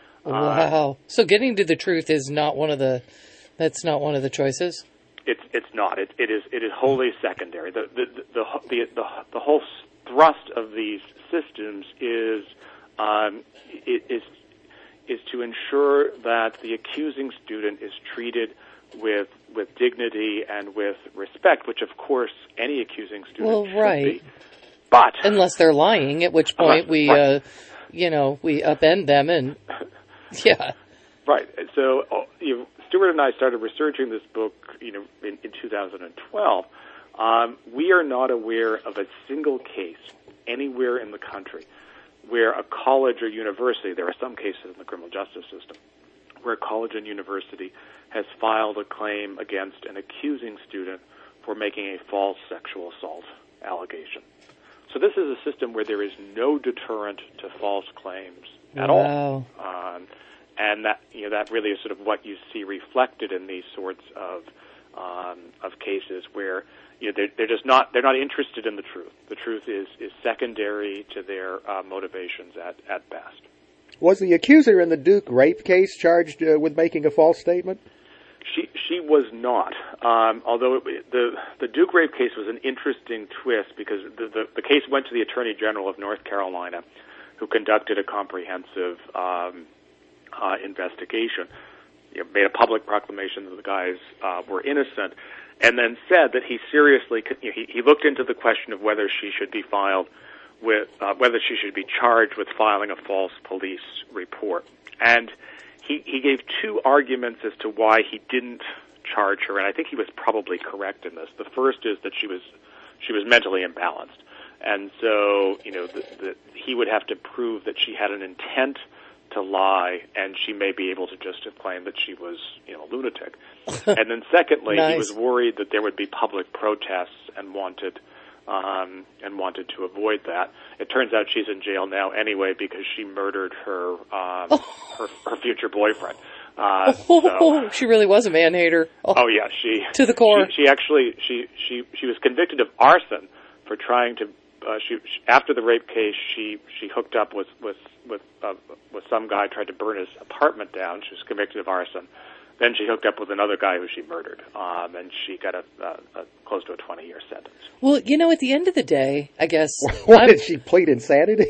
Wow. Uh, so getting to the truth is not one of the, that's not one of the choices? It's it's not. It it is it is wholly secondary. The the the the the, the whole thrust of these systems is um, is is to ensure that the accusing student is treated with with dignity and with respect, which of course any accusing student well, should right. be. But unless they're lying, at which point we right. uh, you know we upend them and yeah. Right. So uh, you know, Stuart and I started researching this book, you know, in, in two thousand twelve. Um, we are not aware of a single case anywhere in the country where a college or university, there are some cases in the criminal justice system, where a college and university has filed a claim against an accusing student for making a false sexual assault allegation. So this is a system where there is no deterrent to false claims at wow. all. Um, And that you know that really is sort of what you see reflected in these sorts of um, of cases where you know they're, they're just not they're not interested in the truth. The truth is, is secondary to their uh, motivations at, at best. Was the accuser in the Duke rape case charged uh, with making a false statement? She she was not. Um, although it, the the Duke rape case was an interesting twist because the, the the case went to the Attorney General of North Carolina, who conducted a comprehensive Um, Uh, investigation, you know, made a public proclamation that the guys uh, were innocent, and then said that he seriously, you know, he, he looked into the question of whether she should be filed with, uh, whether she should be charged with filing a false police report. And he, he gave two arguments as to why he didn't charge her, and I think he was probably correct in this. The first is that she was, she was mentally imbalanced, and so, you know, the, the, he would have to prove that she had an intent to lie, and she may be able to just have claimed that she was, you know, a lunatic. And then secondly, nice. He was worried that there would be public protests and wanted um, and wanted to avoid that. It turns out she's in jail now anyway because she murdered her um, oh. her, her future boyfriend. Uh, oh, so, she really was a man-hater. Oh, oh yeah, she to the core. She, she actually she, she she was convicted of arson for trying to. Uh, she, she after the rape case, she she hooked up with with with uh, with some guy, tried to burn his apartment down. She was convicted of arson. Then she hooked up with another guy who she murdered, um, and she got a, a, a close to a twenty-year sentence. Well, you know, at the end of the day, I guess. What, did she plead insanity?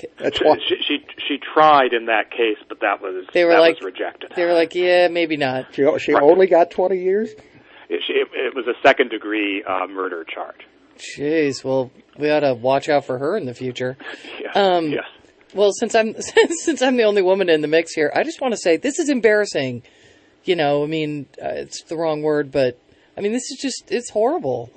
she, she she tried in that case, but that was they were that like, was rejected. They were like, yeah, maybe not. She, she right. only got twenty years. It, she, it, it was a second degree uh, murder charge. Jeez, well, we ought to watch out for her in the future. Yeah. Um, yes. Well, since I'm since I'm the only woman in the mix here, I just want to say this is embarrassing. You know, I mean, uh, it's the wrong word, but I mean, this is just it's horrible.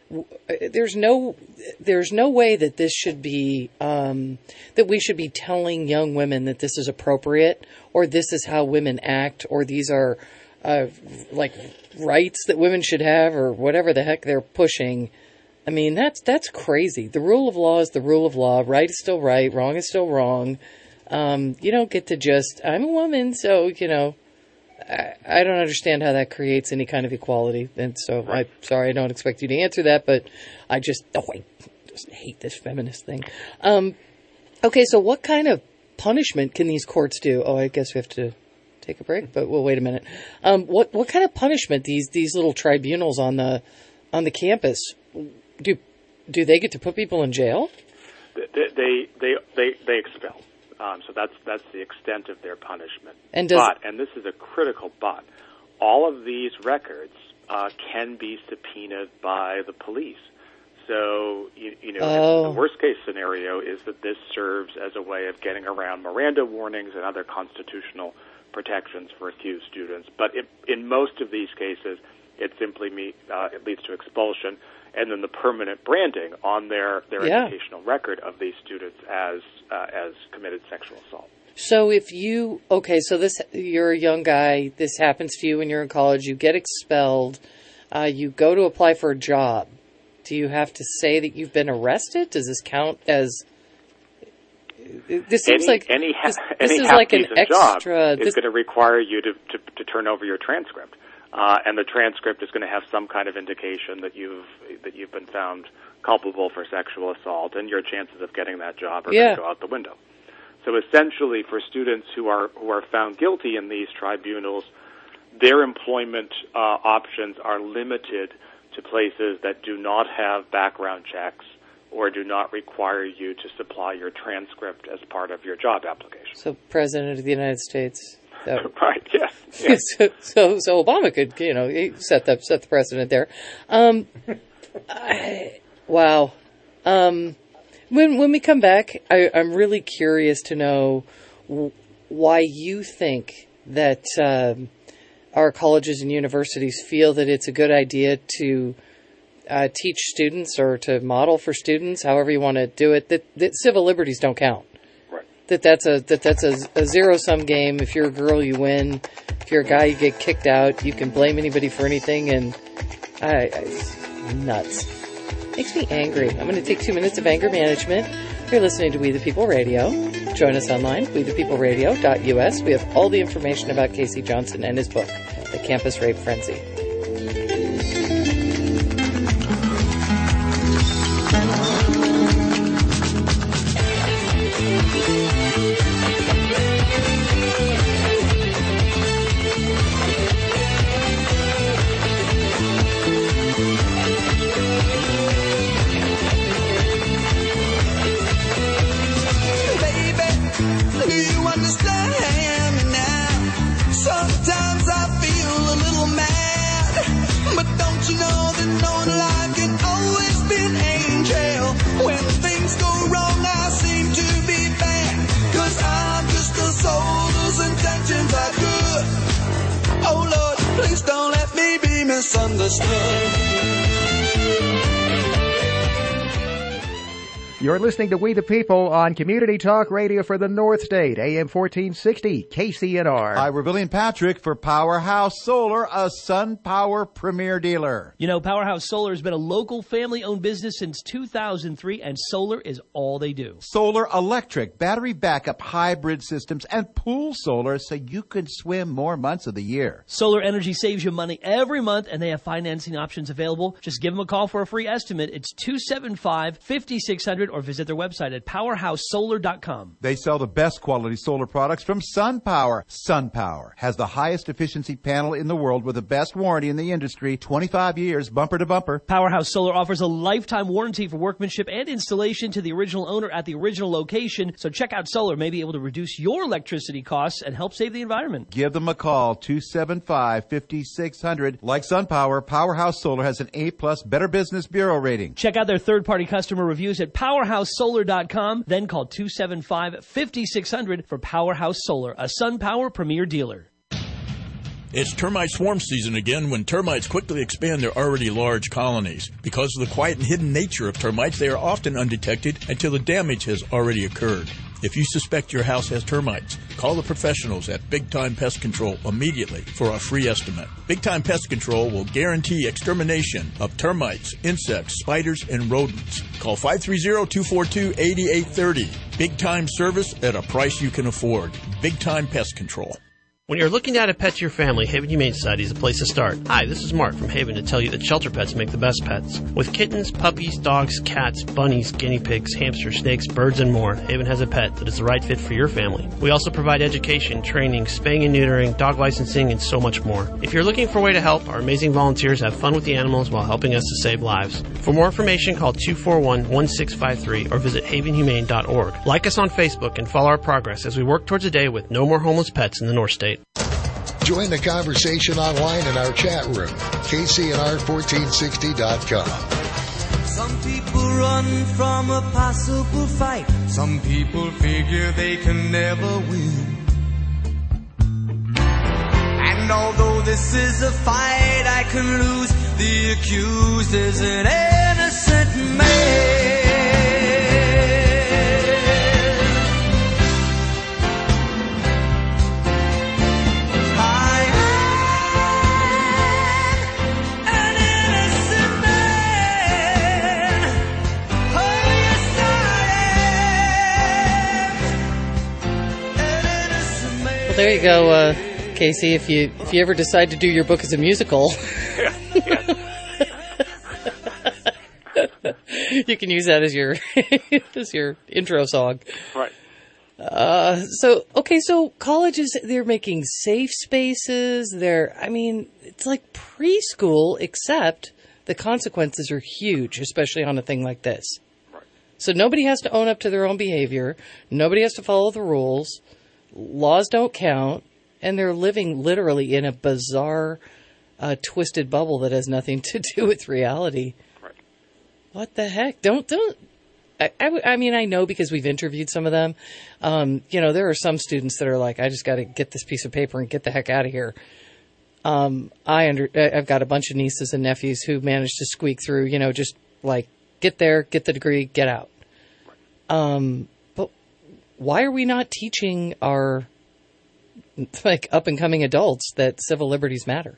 There's no there's no way that this should be um, that we should be telling young women that this is appropriate or this is how women act or these are uh, like rights that women should have or whatever the heck they're pushing. I mean, that's that's crazy. The rule of law is the rule of law. Right is still right. Wrong is still wrong. Um, you don't get to just, I'm a woman, so, you know, I, I don't understand how that creates any kind of equality. And so, right. I'm sorry, I don't expect you to answer that, but I just, oh, I just hate this feminist thing. Um, okay, so what kind of punishment can these courts do? Oh, I guess we have to take a break, but well, wait a minute. Um, what what kind of punishment these these little tribunals on the on the campus do? Do they get to put people in jail? They they they they, they expel. Um, so that's that's the extent of their punishment. And does, but, and this is a critical but, all of these records uh, can be subpoenaed by the police. So, you, you know, oh. the worst-case scenario is that this serves as a way of getting around Miranda warnings and other constitutional protections for accused students. But in, in most of these cases, it simply meet, uh, it leads to expulsion and then the permanent branding on their, their yeah. educational record of these students as uh, as committed sexual assault. So if you, okay, so this, you're a young guy, this happens to you when you're in college, you get expelled, uh, you go to apply for a job. Do you have to say that you've been arrested? Does this count as? This seems any, like any, this, any this is like an extra. Job this, is going to require you to, to, to turn over your transcript, uh, and the transcript is going to have some kind of indication that you've that you've been found culpable for sexual assault, and your chances of getting that job are yeah. going to go out the window. So essentially, for students who are who are found guilty in these tribunals, their employment uh, options are limited to places that do not have background checks or do not require you to supply your transcript as part of your job application. So, President of the United States. That, right, yes. yes. so, so, so Obama could, you know, set the, set the precedent there. Um, I, wow. Um, when, when we come back, I, I'm really curious to know w- why you think that um, our colleges and universities feel that it's a good idea to uh, teach students or to model for students, however you want to do it, that, that civil liberties don't count. Right. That that's a that that's a, a zero-sum game. If you're a girl, you win. If you're a guy, you get kicked out. You can blame anybody for anything, and I, I nuts. Makes me angry. I'm going to take two minutes of anger management. You're listening to We the People Radio. Join us online, we the people radio dot U S. We have all the information about Casey Johnson and his book, The Campus Rape Frenzy. You're listening to We the People on Community Talk Radio for the North State, A M fourteen sixty, K C N R. Hi, we're Billy and Patrick for Powerhouse Solar, a SunPower premier dealer. You know, Powerhouse Solar has been a local family-owned business since two thousand three, and solar is all they do. Solar electric, battery backup, hybrid systems, and pool solar so you can swim more months of the year. Solar energy saves you money every month, and they have financing options available. Just give them a call for a free estimate. It's two seven five, five six zero zero or visit their website at powerhouse solar dot com. They sell the best quality solar products from SunPower. SunPower has the highest efficiency panel in the world with the best warranty in the industry, twenty-five years, bumper to bumper. Powerhouse Solar offers a lifetime warranty for workmanship and installation to the original owner at the original location. So check out Solar, may be able to reduce your electricity costs and help save the environment. Give them a call, two seven five, five six zero zero. Like SunPower, Powerhouse Solar has an A plus Better Business Bureau rating. Check out their third-party customer reviews at powerhouse solar dot com. Then call two seven five, five six zero zero for Powerhouse Solar, a SunPower premier dealer. It's termite swarm season again when termites quickly expand their already large colonies. Because of the quiet and hidden nature of termites, they are often undetected until the damage has already occurred. If you suspect your house has termites, call the professionals at Big Time Pest Control immediately for a free estimate. Big Time Pest Control will guarantee extermination of termites, insects, spiders, and rodents. Call five three zero, two four two, eight eight three zero. Big Time service at a price you can afford. Big Time Pest Control. When you're looking to add a pet to your family, Haven Humane Society is the place to start. Hi, this is Mark from Haven to tell you that shelter pets make the best pets. With kittens, puppies, dogs, cats, bunnies, guinea pigs, hamsters, snakes, birds, and more, Haven has a pet that is the right fit for your family. We also provide education, training, spaying and neutering, dog licensing, and so much more. If you're looking for a way to help, our amazing volunteers have fun with the animals while helping us to save lives. For more information, call two four one, one six five three or visit haven humane dot org. Like us on Facebook and follow our progress as we work towards a day with no more homeless pets in the North State. Join the conversation online in our chat room, K C N R fourteen sixty dot com. Some people run from a possible fight. Some people figure they can never win. And although this is a fight I can lose, the accused is an innocent man. There you go, uh, Casey. If you if you ever decide to do your book as a musical, yeah, yeah. you can use that as your as your intro song. Right. Uh, so okay, so colleges, they're making safe spaces. They're, I mean, it's like preschool, except the consequences are huge, especially on a thing like this. Right. So nobody has to own up to their own behavior. Nobody has to follow the rules. Laws don't count, and they're living literally in a bizarre, uh, twisted bubble that has nothing to do with reality. Right. What the heck? Don't, don't, I, I, I mean, I know because we've interviewed some of them. Um, you know, there are some students that are like, I just got to get this piece of paper and get the heck out of here. Um, I under, I've got a bunch of nieces and nephews who managed to squeak through, you know, just like, get there, get the degree, get out. Um, Why are we not teaching our, like, up-and-coming adults that civil liberties matter?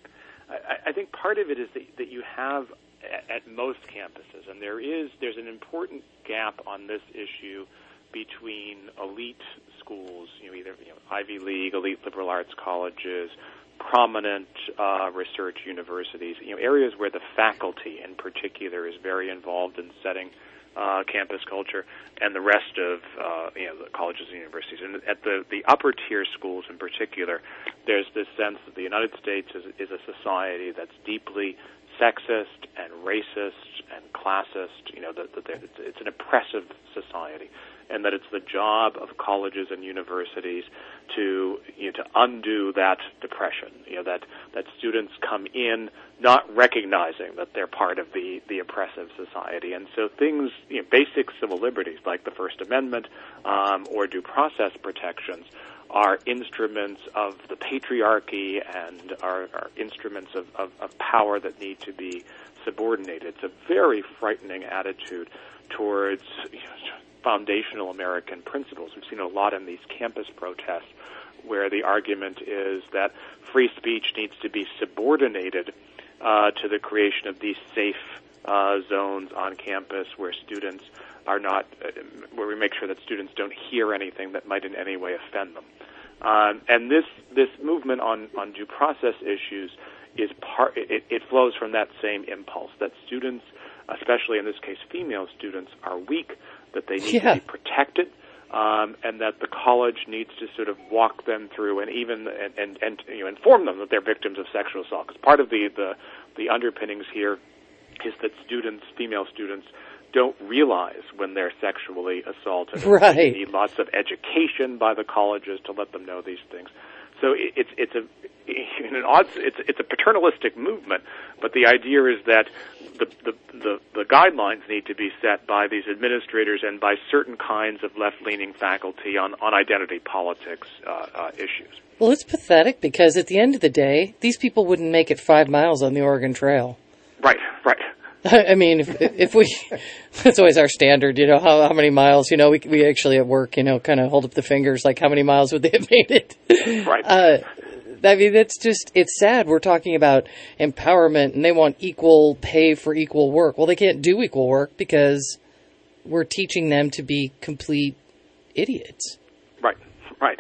I, I think part of it is that, that you have at, at most campuses, and there is there's an important gap on this issue between elite schools, you know, either you know, Ivy League, elite liberal arts colleges, prominent uh, research universities, you know, areas where the faculty in particular is very involved in setting Uh, campus culture, and the rest of uh, you know the colleges and universities. And at the, the upper tier schools in particular, there's this sense that the United States is, is a society that's deeply sexist and racist and classist. You know, that, that it's, it's an oppressive society, and that it's the job of colleges and universities to you know, to undo that depression. You know, that that students come in not recognizing that they're part of the, the oppressive society. And so things, you know, basic civil liberties like the First Amendment um, or due process protections are instruments of the patriarchy and are, are instruments of, of, of power that need to be subordinated. It's a very frightening attitude towards you know, foundational American principles. We've seen a lot in these campus protests where the argument is that free speech needs to be subordinated uh, to the creation of these safe uh, zones on campus where students are not, uh, where we make sure that students don't hear anything that might in any way offend them. Um, and this this movement on, on due process issues is part. It, it flows from that same impulse that students, especially in this case female students, are weak, that they need yeah. to be protected. Um, and that the college needs to sort of walk them through and even and, and, and you know, inform them that they're victims of sexual assault. Because part of the, the, the underpinnings here is that students, female students, don't realize when they're sexually assaulted. Right. They need lots of education by the colleges to let them know these things. So it, it's it's a in an odd it's it's a paternalistic movement, but the idea is that the, the the the guidelines need to be set by these administrators and by certain kinds of left-leaning faculty on on identity politics uh, uh, issues. Well, it's pathetic because at the end of the day, these people wouldn't make it five miles on the Oregon Trail. Right, right. I mean, if, if we, that's always our standard, you know, how, how many miles, you know, we we actually at work, you know, kind of hold up the fingers, like how many miles would they have made it? Right. Uh, I mean, that's just, it's sad. We're talking about empowerment and they want equal pay for equal work. Well, they can't do equal work because we're teaching them to be complete idiots. Right, right.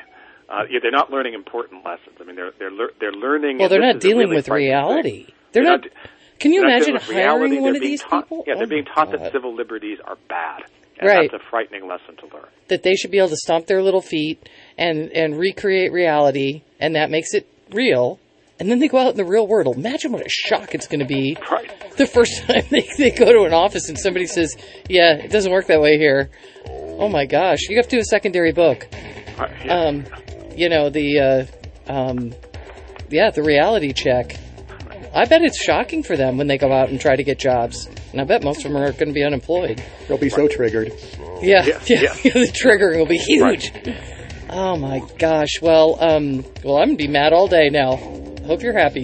Uh, yeah, they're not learning important lessons. I mean, they're they're lear- they're learning. Well, they're not dealing really with reality. Thing. They're, they're not. not can you imagine hiring reality. one they're of these taught, people? Yeah, they're oh being taught God. that civil liberties are bad. And right. That's a frightening lesson to learn. That they should be able to stomp their little feet and and recreate reality, and that makes it real. And then they go out in the real world. Imagine what a shock it's going to be right. the first time they, they go to an office and somebody says, yeah, it doesn't work that way here. Oh, my gosh. You have to do a secondary book. Right, yeah. Um, you know, the, uh, um, yeah, the reality check. I bet it's shocking for them when they go out and try to get jobs. And I bet most of them are going to be unemployed. They'll be so triggered. Yeah, yeah, yeah. yeah. The triggering will be huge. Right. Oh, my gosh. Well, um, well, I'm going to be mad all day now. Hope you're happy.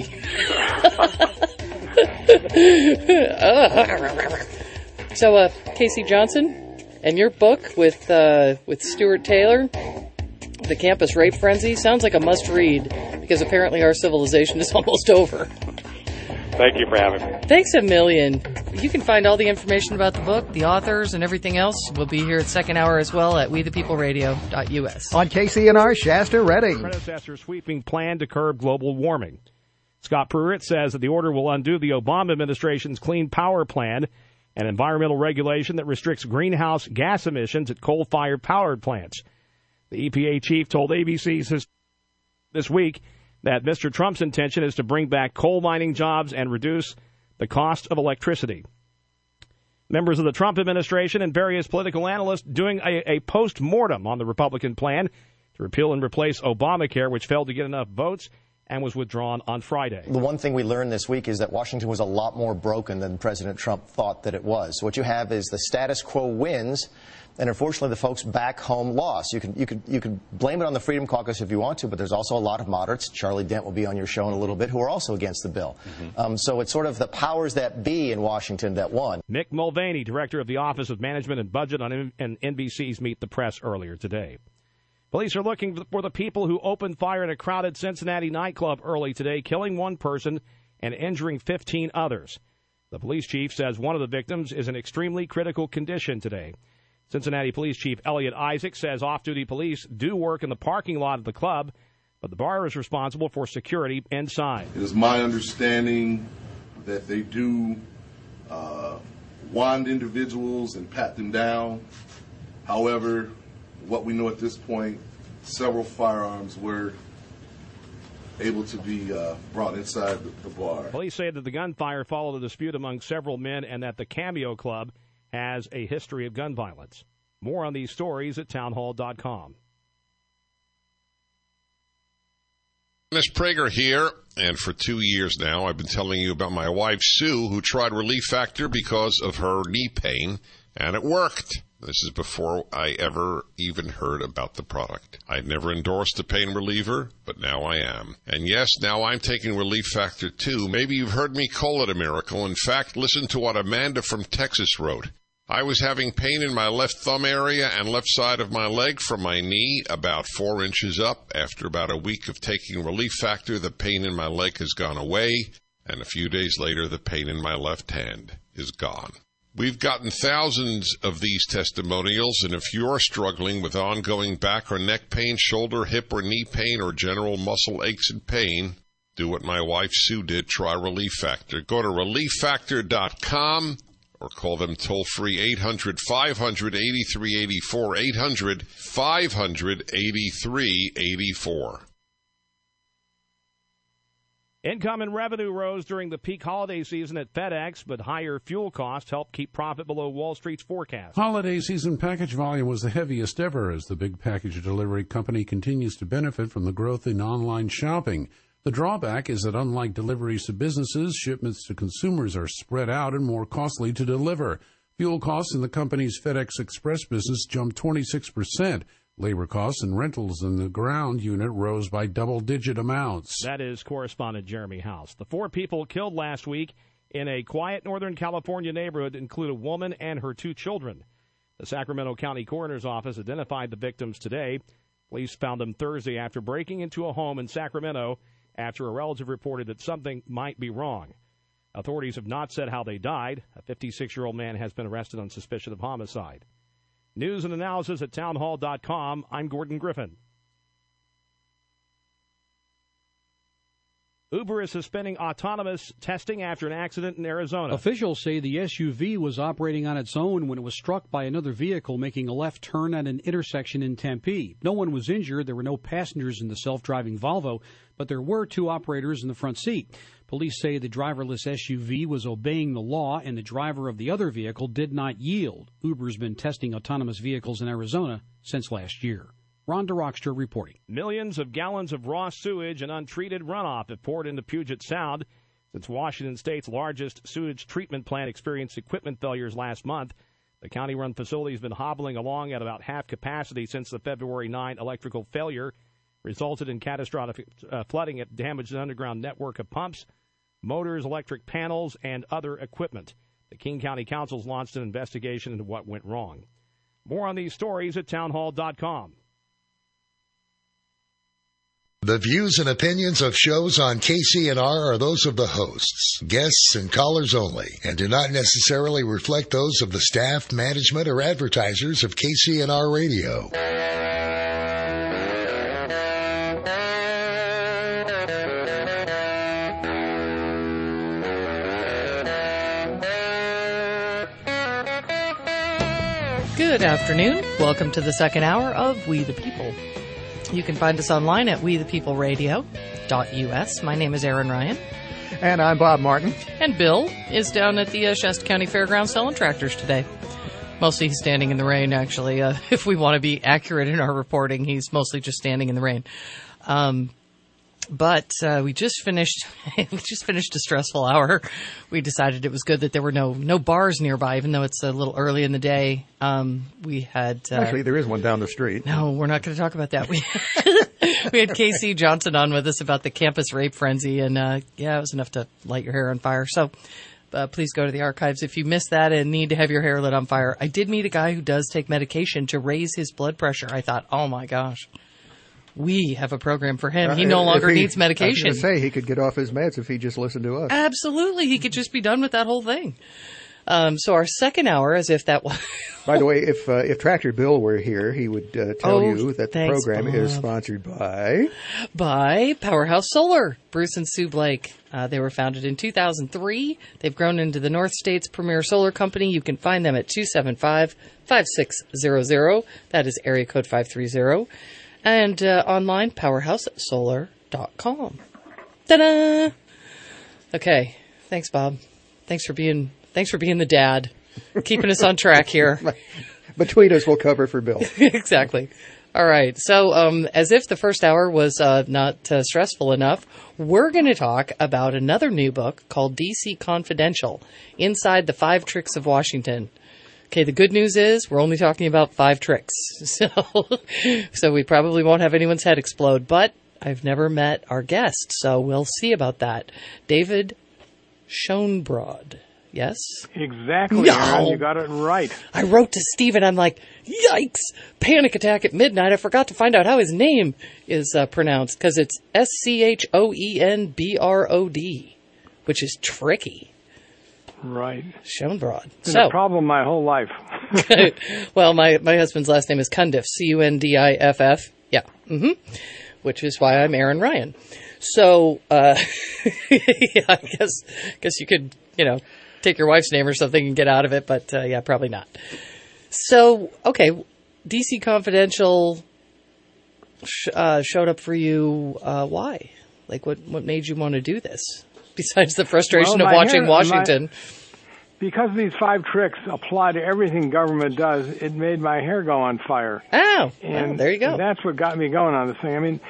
So, uh, Casey Johnson, and your book with uh, with Stuart Taylor, The Campus Rape Frenzy, sounds like a must-read, because apparently our civilization is almost over. Thank you for having me. Thanks a million. You can find all the information about the book, the authors, and everything else. We'll be here at second hour as well at we the people radio dot u s. On K C N R, Shasta Redding. Predecessor sweeping plan to curb global warming. Scott Pruitt says that the order will undo the Obama administration's Clean Power Plan, an environmental regulation that restricts greenhouse gas emissions at coal-fired power plants. The E P A chief told A B C this week that Mister Trump's intention is to bring back coal mining jobs and reduce the cost of electricity. Members of the Trump administration and various political analysts doing a, a post-mortem on the Republican plan to repeal and replace Obamacare, which failed to get enough votes and was withdrawn on Friday. The one thing we learned this week is that Washington was a lot more broken than President Trump thought that it was. So what you have is the status quo wins, and unfortunately the folks back home lost. You can you could you could blame it on the Freedom Caucus if you want to, but there's also a lot of moderates. Charlie Dent will be on your show in a little bit, who are also against the bill. Mm-hmm. Um, so it's sort of the powers that be in Washington that won. Mick Mulvaney, director of the Office of Management and Budget on N B C's Meet the Press earlier today. Police are looking for the people who opened fire in a crowded Cincinnati nightclub early today, killing one person and injuring fifteen others. The police chief says one of the victims is in extremely critical condition today. Cincinnati Police Chief Elliot Isaac says off-duty police do work in the parking lot of the club, but the bar is responsible for security inside. It is my understanding that they do uh, wand individuals and pat them down. However, what we know at this point, several firearms were able to be uh, brought inside the, the bar. Police say that the gunfire followed a dispute among several men and that the Cameo Club has a history of gun violence. More on these stories at townhall dot com. Dennis Prager here, and for two years now I've been telling you about my wife Sue, who tried Relief Factor because of her knee pain, and it worked. This is before I ever even heard about the product. I'd never endorsed a pain reliever, but now I am. And yes, now I'm taking Relief Factor too. Maybe you've heard me call it a miracle. In fact, listen to what Amanda from Texas wrote. I was having pain in my left thumb area and left side of my leg from my knee about four inches up. After about a week of taking Relief Factor, the pain in my leg has gone away, and a few days later, the pain in my left hand is gone. We've gotten thousands of these testimonials, and if you're struggling with ongoing back or neck pain, shoulder, hip, or knee pain, or general muscle aches and pain, do what my wife Sue did. Try Relief Factor. Go to relief factor dot com or call them toll-free eight hundred, five hundred, eighty-three eighty-four, eight hundred, five hundred, eighty-three eighty-four. Income and revenue rose during the peak holiday season at FedEx, but higher fuel costs helped keep profit below Wall Street's forecast. Holiday season package volume was the heaviest ever as the big package delivery company continues to benefit from the growth in online shopping. The drawback is that unlike deliveries to businesses, shipments to consumers are spread out and more costly to deliver. Fuel costs in the company's FedEx Express business jumped twenty-six percent. Labor costs and rentals in the ground unit rose by double-digit amounts. That is correspondent Jeremy House. The four people killed last week in a quiet Northern California neighborhood include a woman and her two children. The Sacramento County Coroner's Office identified the victims today. Police found them Thursday after breaking into a home in Sacramento after a relative reported that something might be wrong. Authorities have not said how they died. A fifty-six-year-old man has been arrested on suspicion of homicide. News and analysis at townhall dot com. I'm Gordon Griffin. Uber is suspending autonomous testing after an accident in Arizona. Officials say the S U V was operating on its own when it was struck by another vehicle making a left turn at an intersection in Tempe. No one was injured. There were no passengers in the self-driving Volvo, but there were two operators in the front seat. Police say the driverless S U V was obeying the law and the driver of the other vehicle did not yield. Uber's been testing autonomous vehicles in Arizona since last year. Ron DeRockstra reporting. Millions of gallons of raw sewage and untreated runoff have poured into Puget Sound since Washington State's largest sewage treatment plant experienced equipment failures last month. The county-run facility has been hobbling along at about half capacity since the February ninth electrical failure resulted in catastrophic uh, flooding that damaged an underground network of pumps, motors, electric panels, and other equipment. The King County Council's launched an investigation into what went wrong. More on these stories at townhall dot com. The views and opinions of shows on K C N R are those of the hosts, guests, and callers only, and do not necessarily reflect those of the staff, management, or advertisers of K C N R Radio. Good afternoon. Welcome to the second hour of We the People. You can find us online at we the people radio dot u s. My name is Aaron Ryan. And I'm Bob Martin. And Bill is down at the uh, Shasta County Fairgrounds selling tractors today. Mostly he's standing in the rain, actually. Uh, if we want to be accurate in our reporting, he's mostly just standing in the rain. Um, but uh, we just finished we just finished a stressful hour. We decided it was good that there were no no bars nearby, even though it's a little early in the day. Um, we had uh, actually there is one down the street. No, we're not going to talk about that. We we had Casey Johnson on with us about the campus rape frenzy, and uh, yeah, it was enough to light your hair on fire. So uh, please go to the archives if you missed that and need to have your hair lit on fire. I did meet a guy who does take medication to raise his blood pressure. I thought, oh my gosh. We have a program for him. He no longer he, needs medication. I was going to say, he could get off his meds if he just listened to us. Absolutely. He could just be done with that whole thing. Um, so our second hour, as if that was... By the way, if uh, if Tractor Bill were here, he would uh, tell oh, you that the thanks, program Bob. is sponsored by... By Powerhouse Solar. Bruce and Sue Blake. Uh, they were founded in two thousand three. They've grown into the North State's premier solar company. You can find them at two seven five, five six zero zero. That is area code five three zero. And uh, online, powerhouse solar dot com. Ta-da! Okay. Thanks, Bob. Thanks for being thanks for being the dad. Keeping us on track here. Between us, we'll cover for Bill. Exactly. All right. So um, as if the first hour was uh, not uh, stressful enough, we're going to talk about another new book called D C Confidential, Inside the Five Tricks of Washington. Okay, the good news is we're only talking about five tricks. So so we probably won't have anyone's head explode, but I've never met our guest, so we'll see about that. David Schoenbrod. Yes? Exactly, no. Aaron. You got it right. I wrote to Stephen. I'm like, yikes, panic attack at midnight. I forgot to find out how his name is uh, pronounced, because it's S C H O E N B R O D, which is tricky. Right. Schoenbrod. It's so, a problem my whole life. Well, my, my husband's last name is Cundiff, C U N D I F F. Yeah. Mm-hmm. Which is why I'm Aaron Ryan. So, uh, yeah, I guess, guess you could, you know, take your wife's name or something and get out of it, but, uh, yeah, probably not. So, okay, D C Confidential sh- uh, showed up for you. Uh, why? Like, what, what made you want to do this? Besides the frustration well, of watching hair, Washington. My, because these five tricks apply to everything government does, it made my hair go on fire. Oh, and well, there you go. That's what got me going on this thing. I mean,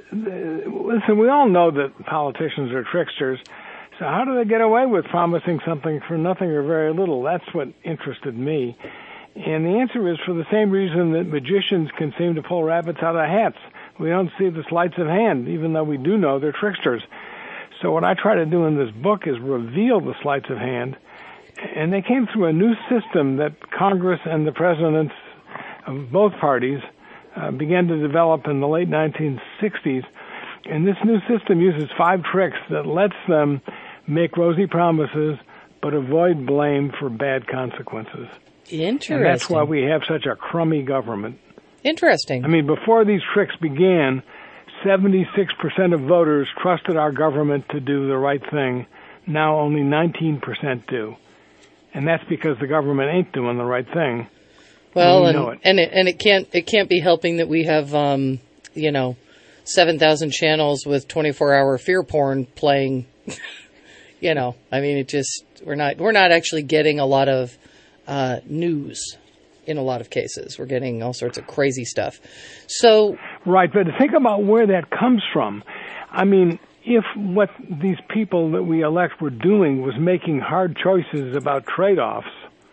listen, we all know that politicians are tricksters. So how do they get away with promising something for nothing or very little? That's what interested me. And the answer is for the same reason that magicians can seem to pull rabbits out of hats. We don't see the sleights of hand, even though we do know they're tricksters. So what I try to do in this book is reveal the sleights of hand. And they came through a new system that Congress and the presidents of both parties uh, began to develop in the late nineteen sixties. And this new system uses five tricks that lets them make rosy promises but avoid blame for bad consequences. Interesting. And that's why we have such a crummy government. Interesting. I mean, before these tricks began, seventy-six percent of voters trusted our government to do the right thing. Now only nineteen percent do. And that's because the government ain't doing the right thing. Well, we and know it. and it, and it can't it can't be helping that we have um, you know, seven thousand channels with twenty-four hour fear porn playing. You know, I mean, it just we're not we're not actually getting a lot of uh, news in a lot of cases. We're getting all sorts of crazy stuff. So right, but think about where that comes from. I mean, if what these people that we elect were doing was making hard choices about trade-offs,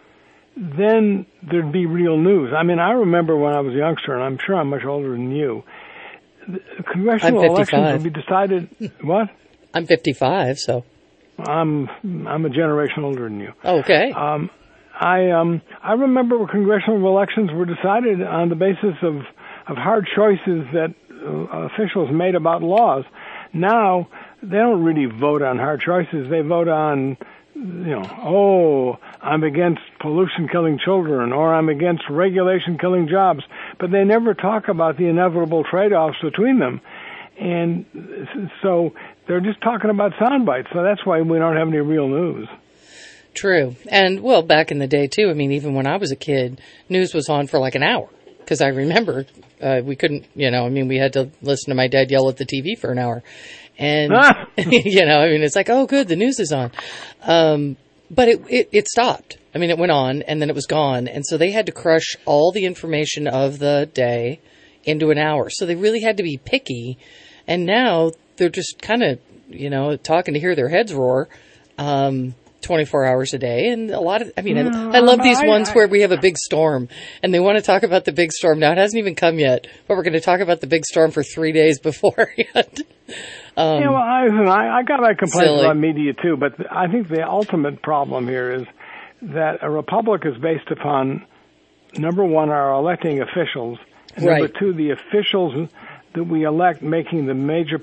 then there'd be real news. I mean, I remember when I was a youngster, and I'm sure I'm much older than you, congressional elections would be decided. What? I'm fifty-five, so I'm I'm a generation older than you. Okay. Um, I um I remember when congressional elections were decided on the basis of of hard choices that uh, officials made about laws. Now they don't really vote on hard choices. They vote on, you know, oh, I'm against pollution killing children, or I'm against regulation killing jobs. But they never talk about the inevitable trade-offs between them. And so they're just talking about sound bites. So that's why we don't have any real news. True. And, well, back in the day, too, I mean, even when I was a kid, news was on for like an hour. Because I remember uh, we couldn't, you know, I mean, we had to listen to my dad yell at the T V for an hour. And, ah! you know, I mean, it's like, oh, good, the news is on. Um, but it, it, it stopped. I mean, it went on, and then it was gone. And so they had to crush all the information of the day into an hour. So they really had to be picky. And now they're just kind of, you know, talking to hear their heads roar. Um twenty-four hours a day, and a lot of, I mean, no, I, I love these I, ones I, where we have a big storm, and they want to talk about the big storm. Now, it hasn't even come yet, but we're going to talk about the big storm for three days beforehand. um, yeah, well, I, I, I got my complaints silly. about media, too, but I think the ultimate problem here is that a republic is based upon, number one, our electing officials, and right. number two, the officials that we elect making the major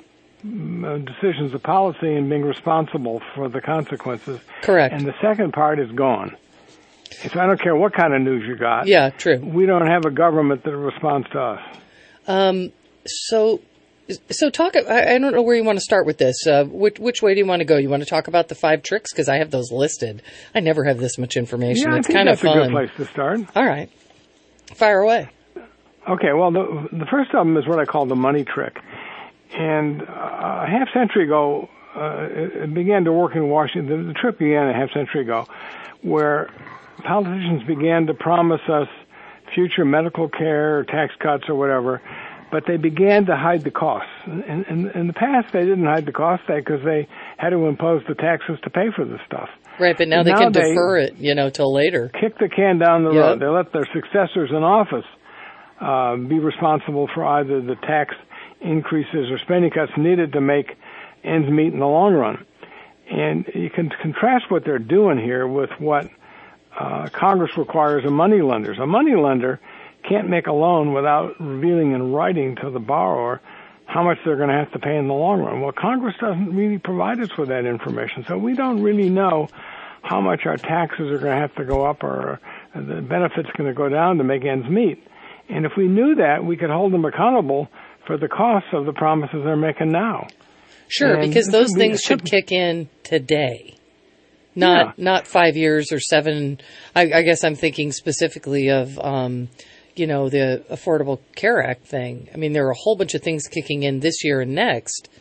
decisions of policy and being responsible for the consequences. Correct. And the second part is gone. So I don't care what kind of news you got. Yeah, true. We don't have a government that responds to us. Um, so, so talk, I, I don't know where you want to start with this. Uh, which, which way do you want to go? You want to talk about the five tricks? Because I have those listed. I never have this much information. Yeah, it's I think kind that's of fun. a good place to start. All right. Fire away. Okay, well, the, the first of them is what I call the money trick. And uh, a half century ago, uh, it began to work in Washington. The, the trip began a half century ago, where politicians began to promise us future medical care, or tax cuts, or whatever, but they began to hide the costs. In, in, in the past, they didn't hide the costs because they had to impose the taxes to pay for the stuff. Right, but now they now can they defer it, you know, till later. Kick the can down the yep. road. They let their successors in office uh, be responsible for either the tax increases or spending cuts needed to make ends meet in the long run. And you can contrast what they're doing here with what uh, Congress requires of money lenders. A money lender can't make a loan without revealing in writing to the borrower how much they're going to have to pay in the long run. Well, Congress doesn't really provide us with that information, so we don't really know how much our taxes are going to have to go up or the benefits are going to go down to make ends meet. And if we knew that, we could hold them accountable for the costs of the promises they're making now. Sure, and because those be, things should kick in today, not yeah. not five years or seven. I, I guess I'm thinking specifically of, um, you know, the Affordable Care Act thing. I mean, there are a whole bunch of things kicking in this year and next.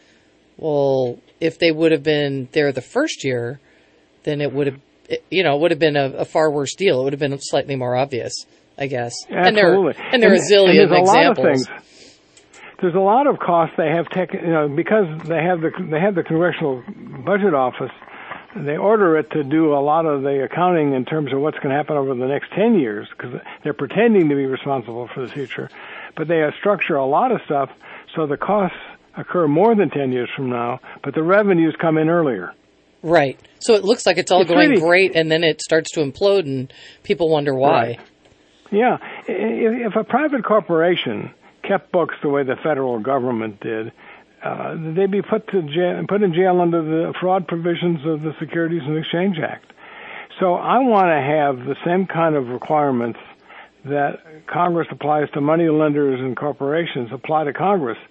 Well, if they would have been there the first year, then it would have, you know, it would have been a, a far worse deal. It would have been slightly more obvious, I guess. Absolutely. And there, and there are a zillion and there's examples. A lot of things. There's a lot of costs they have taken, you know, because they have the they have the Congressional Budget Office. They order it to do a lot of the accounting in terms of what's going to happen over the next ten years, because they're pretending to be responsible for the future. But they structure a lot of stuff so the costs occur more than ten years from now, but the revenues come in earlier. Right. So it looks like it's all it's going really, great, and then it starts to implode, and people wonder why. Right. Yeah. If, if a private corporation kept books the way the federal government did, uh, they'd be put to jail, put in jail under the fraud provisions of the Securities and Exchange Act. So I want to have the same kind of requirements that Congress applies to money lenders and corporations apply to Congress,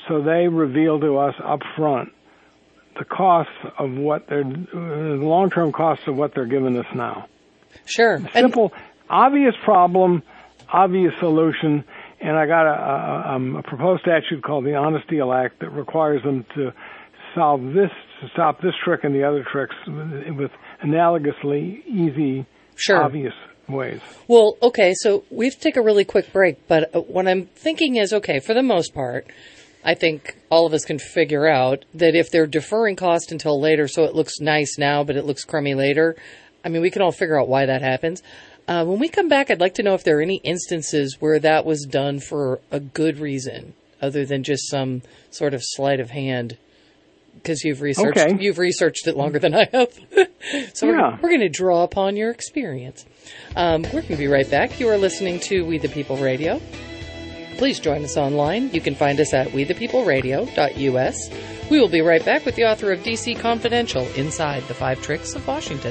so they reveal to us up front the costs of what they're, the long-term costs of what they're giving us now. Sure. Simple, and- obvious problem, obvious solution, and I got a, a, um, a proposed statute called the Honest Deal Act that requires them to solve this, to stop this trick and the other tricks with, with analogously easy, sure. obvious ways. Well, okay, so we have to take a really quick break, but what I'm thinking is, okay, for the most part, I think all of us can figure out that if they're deferring cost until later so it looks nice now but it looks crummy later, I mean, we can all figure out why that happens. Uh, when we come back, I'd like to know if there are any instances where that was done for a good reason other than just some sort of sleight of hand, because you've researched okay. you've researched it longer than I have. So yeah. we're, we're going to draw upon your experience. Um, we're going to be right back. You are listening to We the People Radio. Please join us online. You can find us at we the people radio dot u s. We will be right back with the author of D C Confidential, Inside the Five Tricks of Washington.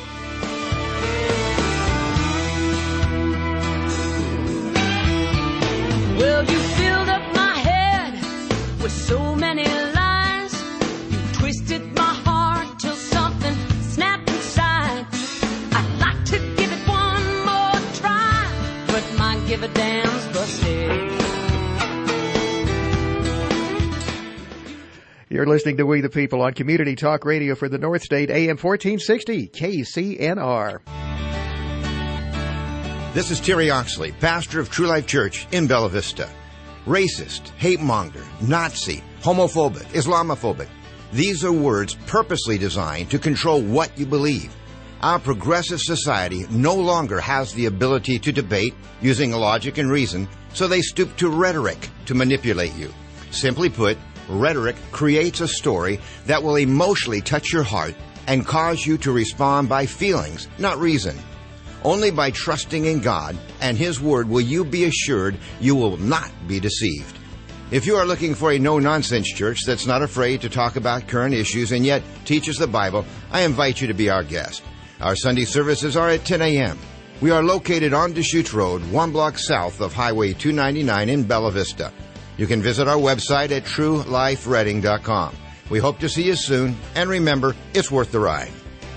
Well, you filled up my head with so many lies. You twisted my heart till something snapped inside. I'd like to give it one more try, but my give a damn's busted. You're listening to We the People on Community Talk Radio for the North State, A M fourteen sixty, K C N R. This is Terry Oxley, pastor of True Life Church in Bella Vista. Racist, hate monger, Nazi, homophobic, Islamophobic. These are words purposely designed to control what you believe. Our progressive society no longer has the ability to debate using logic and reason, so they stoop to rhetoric to manipulate you. Simply put, rhetoric creates a story that will emotionally touch your heart and cause you to respond by feelings, not reason. Only by trusting in God and His Word will you be assured you will not be deceived. If you are looking for a no-nonsense church that's not afraid to talk about current issues and yet teaches the Bible, I invite you to be our guest. Our Sunday services are at ten a.m. We are located on Deschutes Road, one block south of Highway two ninety-nine in Bella Vista. You can visit our website at true life reading dot com. We hope to see you soon, and remember, it's worth the ride.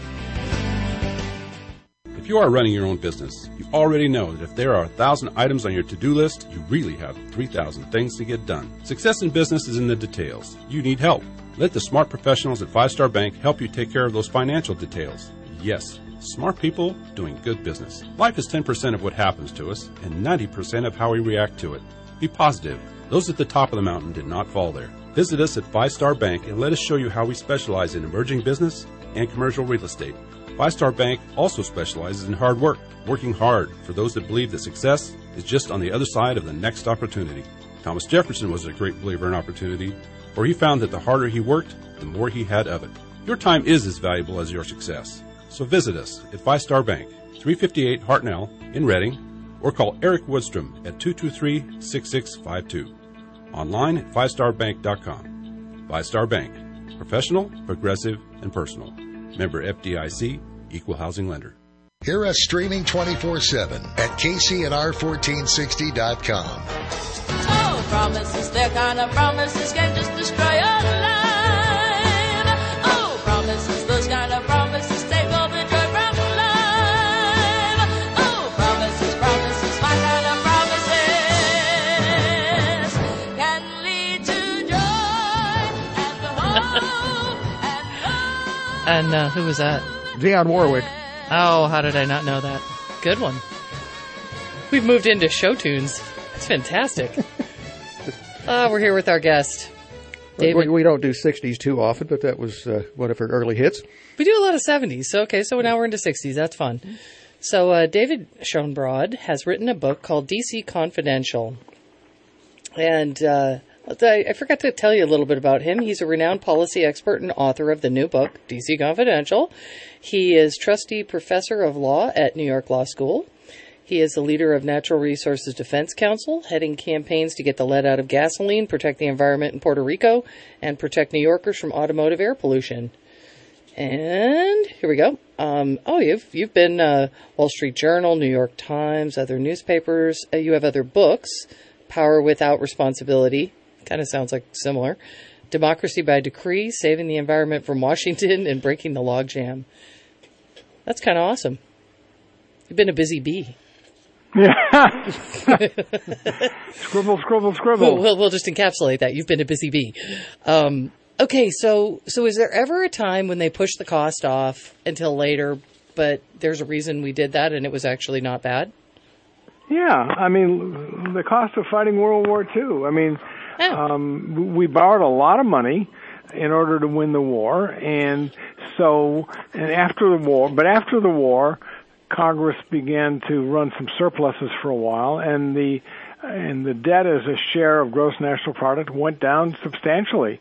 If you are running your own business, you already know that if there are a thousand items on your to-do list, you really have three thousand things to get done. Success in business is in the details. You need help. Let the smart professionals at Five Star Bank help you take care of those financial details. Yes, smart people doing good business. Life is ten percent of what happens to us and ninety percent of how we react to it. Be positive. Those at the top of the mountain did not fall there. Visit us at Five Star Bank and let us show you how we specialize in emerging business and commercial real estate. Five Star Bank also specializes in hard work, working hard for those that believe that success is just on the other side of the next opportunity. Thomas Jefferson was a great believer in opportunity, for he found that the harder he worked, the more he had of it. Your time is as valuable as your success. So visit us at Five Star Bank, three fifty-eight Hartnell in Reading, or call Eric Woodstrom at two two three, six six five two. Online at five star bank dot com. Five Star Bank. Professional, progressive, and personal. Member F D I C, Equal Housing Lender. Hear us streaming twenty-four seven at K C N R fourteen sixty dot com. Oh, promises, their kind of promises can just destroy your life. Oh, promises, those kind of promises take all the joy from life. Oh, promises, promises, my kind of promises can lead to joy and hope and love. And uh, who was that? Dionne Warwick. Oh, how did I not know that? Good one. We've moved into show tunes. It's fantastic. uh, we're here with our guest, David. We, we don't do sixties too often, but that was uh, one of her early hits. We do a lot of seventies. So, okay, so now we're into sixties. That's fun. So uh, David Schoenbrod has written a book called D C Confidential. And uh, I, I forgot to tell you a little bit about him. He's a renowned policy expert and author of the new book, D C Confidential. He is trustee professor of law at New York Law School. He is the leader of Natural Resources Defense Council, heading campaigns to get the lead out of gasoline, protect the environment in Puerto Rico, and protect New Yorkers from automotive air pollution. And here we go. Um, oh, you've you've been uh, Wall Street Journal, New York Times, other newspapers. Uh, you have other books, Power Without Responsibility, Kind of sounds like similar. Democracy by decree, saving the environment from Washington, and breaking the logjam. That's kind of awesome. You've been a busy bee. Yeah. Scribble, scribble, scribble. We'll, we'll just encapsulate that. You've been a busy bee. Um, okay, so so is there ever a time when they push the cost off until later, but there's a reason we did that and it was actually not bad? Yeah, I mean, the cost of fighting World War Two. I mean, yeah. um, we borrowed a lot of money in order to win the war, and so, and after the war, but after the war, Congress began to run some surpluses for a while, and the and the debt as a share of gross national product went down substantially.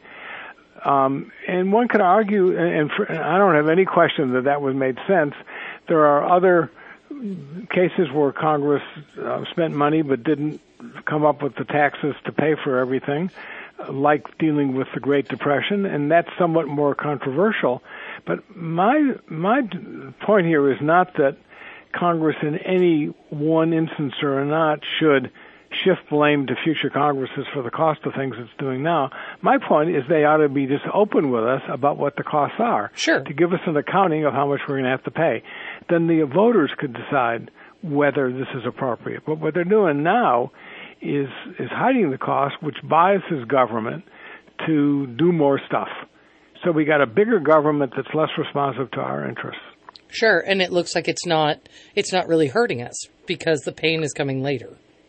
Um, and one could argue, and, for, and I don't have any question that that would made sense. There are other cases where Congress uh, spent money but didn't come up with the taxes to pay for everything, like dealing with the Great Depression, and that's somewhat more controversial. But my my point here is not that Congress in any one instance or not should shift blame to future Congresses for the cost of things it's doing now. My point is they ought to be just open with us about what the costs are. Sure. To give us an accounting of how much we're going to have to pay. Then the voters could decide whether this is appropriate. But what they're doing now is is hiding the cost, which biases government to do more stuff. So we got a bigger government that's less responsive to our interests. Sure, and it looks like it's not it's not really hurting us because the pain is coming later.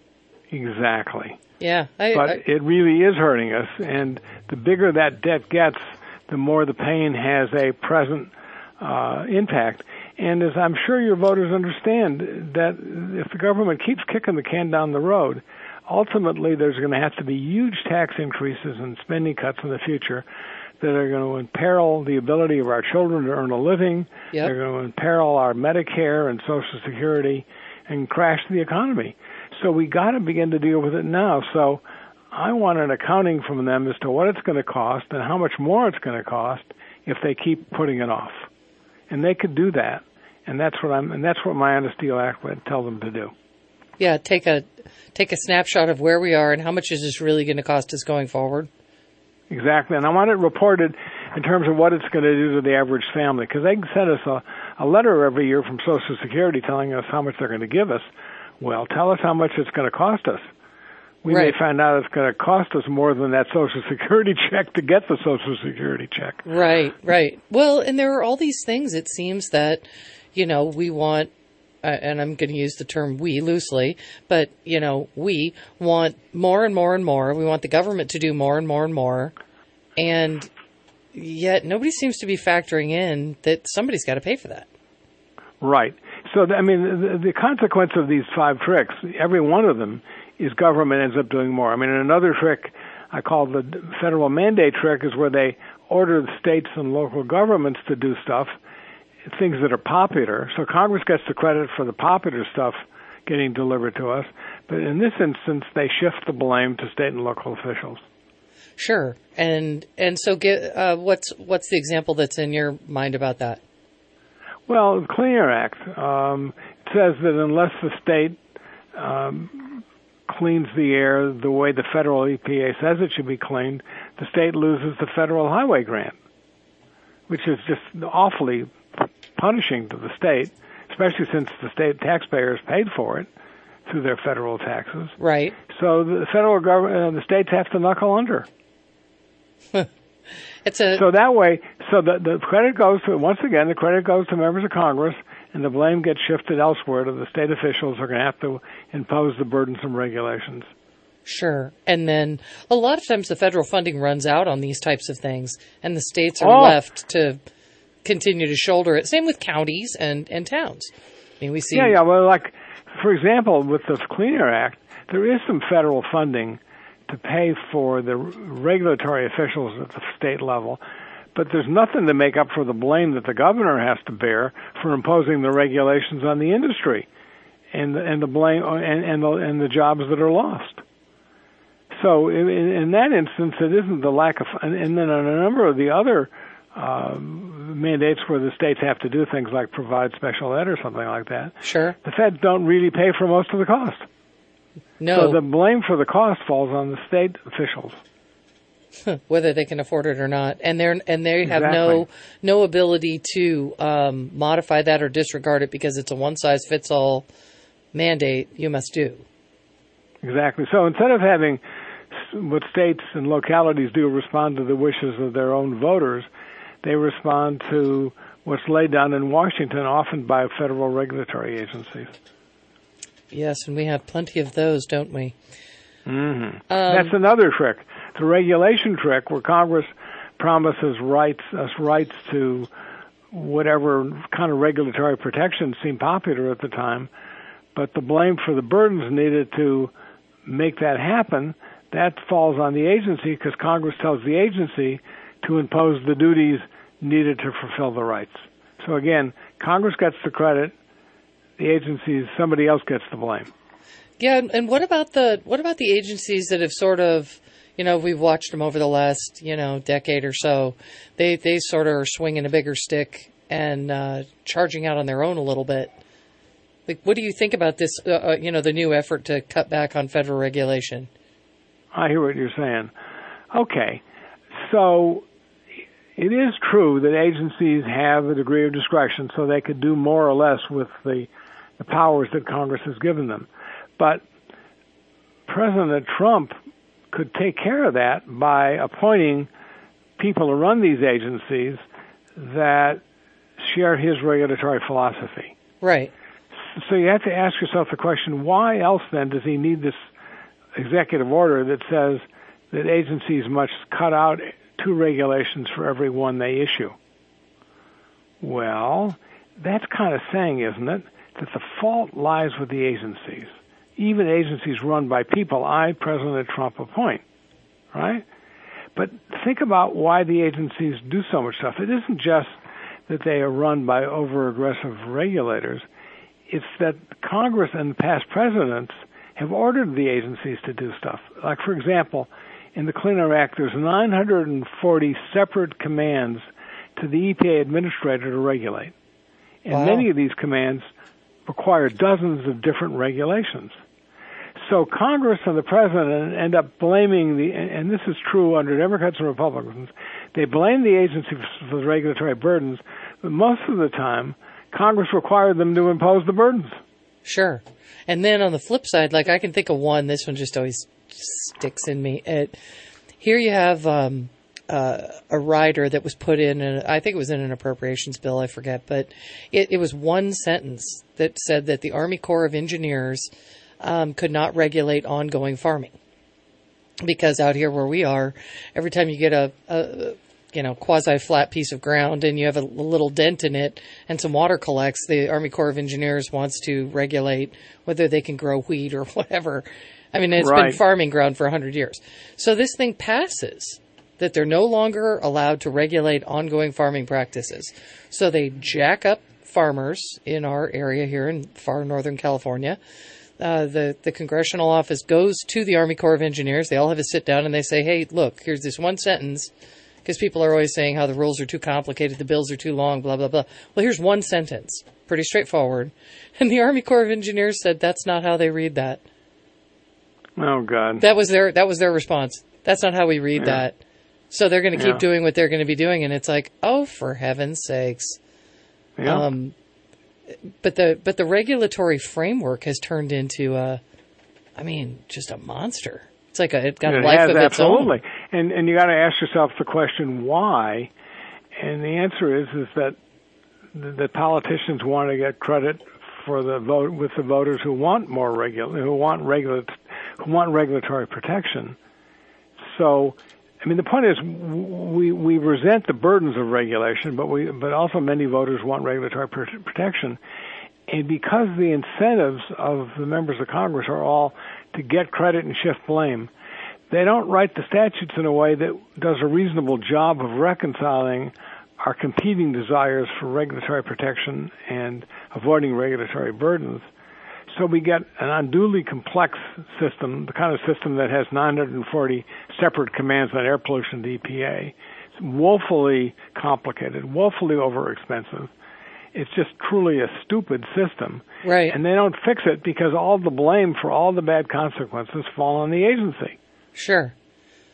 Exactly. Yeah. I, but I, it really is hurting us, and the bigger that debt gets, the more the pain has a present uh, impact. And as I'm sure your voters understand, that if the government keeps kicking the can down the road, ultimately there's going to have to be huge tax increases and spending cuts in the future that are going to imperil the ability of our children to earn a living. Yep. They're going to imperil our Medicare and Social Security and crash the economy. So we got to begin to deal with it now. So I want an accounting from them as to what it's going to cost and how much more it's going to cost if they keep putting it off. And they could do that, and that's what I'm. And that's what my Honest Deal Act would tell them to do. Yeah, take a take a snapshot of where we are and how much is this really going to cost us going forward. Exactly, and I want it reported in terms of what it's going to do to the average family, because they can send us a, a letter every year from Social Security telling us how much they're going to give us. Well, tell us how much it's going to cost us. We right. may find out it's going to cost us more than that Social Security check to get the Social Security check. Right, right. Well, and there are all these things, it seems, that, you know, we want, uh, and I'm going to use the term we loosely, but, you know, we want more and more and more. We want the government to do more and more and more. And yet nobody seems to be factoring in that somebody's got to pay for that. Right. So, I mean, the, the consequence of these five tricks, every one of them, is government ends up doing more. I mean, another trick I call the federal mandate trick is where they order the states and local governments to do stuff, things that are popular. So Congress gets the credit for the popular stuff getting delivered to us. But in this instance, they shift the blame to state and local officials. Sure. And and so get, uh, what's what's the example that's in your mind about that? Well, the Clean Air Act um, says that unless the state um, cleans the air the way the federal E P A says it should be cleaned, the state loses the federal highway grant, which is just awfully punishing to the state, especially since the state taxpayers paid for it through their federal taxes. Right. So the federal government, uh, the states have to knuckle under. It's a so that way, so the the credit goes to, once again, the credit goes to members of Congress, and the blame gets shifted elsewhere to the state officials who are going to have to impose the burdensome regulations. Sure. And then a lot of times the federal funding runs out on these types of things, and the states are oh. left to continue to shoulder it. Same with counties and, and towns. I mean, we see. Yeah, yeah. Well, like, for example, with the Clean Air Act, there is some federal funding to pay for the regulatory officials at the state level, but there's nothing to make up for the blame that the governor has to bear for imposing the regulations on the industry, and and the blame and and the, and the jobs that are lost. So in, in that instance, it isn't the lack of, and, and then on a number of the other uh, mandates where the states have to do things like provide special ed or something like that. Sure, the feds don't really pay for most of the cost. No. So the blame for the cost falls on the state officials. whether they can afford it or not, and they're and they have Exactly. no no ability to um, modify that or disregard it because it's a one size fits all mandate. You must do. Exactly. So instead of having s- what states and localities do respond to the wishes of their own voters, they respond to what's laid down in Washington, often by federal regulatory agencies. Yes, and we have plenty of those, don't we? Mm-hmm. Um, That's another trick. The regulation trick, where Congress promises rights, us rights to whatever kind of regulatory protections seem popular at the time, but the blame for the burdens needed to make that happen, that falls on the agency because Congress tells the agency to impose the duties needed to fulfill the rights. So again, Congress gets the credit, the agencies, somebody else gets the blame. Yeah, and- and what about the what about the agencies that have sort of, you know, we've watched them over the last, you know, decade or so. They they sort of are swinging a bigger stick and uh, charging out on their own a little bit. Like, what do you think about this? Uh, uh, you know, the new effort to cut back on federal regulation. I hear what you're saying. Okay, so it is true that agencies have a degree of discretion, so they could do more or less with the, the powers that Congress has given them. But President Trump could take care of that by appointing people to run these agencies that share his regulatory philosophy. Right. So you have to ask yourself the question, why else then does he need this executive order that says that agencies must cut out two regulations for every one they issue? Well, that's kind of saying, isn't it, that the fault lies with the agencies. Even agencies run by people I, President Trump, appoint, right? But think about why the agencies do so much stuff. It isn't just that they are run by over-aggressive regulators. It's that Congress and past presidents have ordered the agencies to do stuff. Like, for example, in the Clean Air Act, there's nine hundred forty separate commands to the E P A administrator to regulate. And Wow. many of these commands require dozens of different regulations. So Congress and the president end up blaming the, and this is true under Democrats and Republicans, they blame the agency for the regulatory burdens, but most of the time, Congress required them to impose the burdens. Sure. And then on the flip side, like I can think of one, this one just always sticks in me. It, here you have um, uh, a rider that was put in, and I think it was in an appropriations bill, I forget, but it, it was one sentence that said that the Army Corps of Engineers um, could not regulate ongoing farming. Because out here where we are, every time you get a, a you know, quasi-flat piece of ground and you have a little dent in it and some water collects, the Army Corps of Engineers wants to regulate whether they can grow wheat or whatever. I mean, it's Right. been farming ground for one hundred years. So this thing passes, that they're no longer allowed to regulate ongoing farming practices. So they jack up farmers in our area here in far northern California. Uh, the, the congressional office goes to the Army Corps of Engineers. They all have a sit down and they say, hey, look, here's this one sentence, because people are always saying how the rules are too complicated, the bills are too long, blah, blah, blah. Well, here's one sentence, pretty straightforward. And the Army Corps of Engineers said that's not how they read that. Oh, God. That was their that was their response. That's not how we read Yeah. that. So they're going to keep Yeah. doing what they're going to be doing, and it's like, oh, for heaven's sakes. Yeah. Um, but the but the regulatory framework has turned into a, I mean, just a monster. It's like a, it got a It life has, of its absolutely. own. And and you got to ask yourself the question why, and the answer is is that the, the politicians want to get credit for the vote with the voters who want more regular who want regular who want regulatory protection. So, I mean, the point is we we resent the burdens of regulation, but we but also many voters want regulatory pr- protection. And because the incentives of the members of Congress are all to get credit and shift blame, they don't write the statutes in a way that does a reasonable job of reconciling our competing desires for regulatory protection and avoiding regulatory burdens. So we get an unduly complex system, the kind of system that has nine hundred forty separate commands on air pollution to E P A. It's woefully complicated, woefully overexpensive. It's just truly a stupid system. Right. And they don't fix it because all the blame for all the bad consequences fall on the agency. Sure.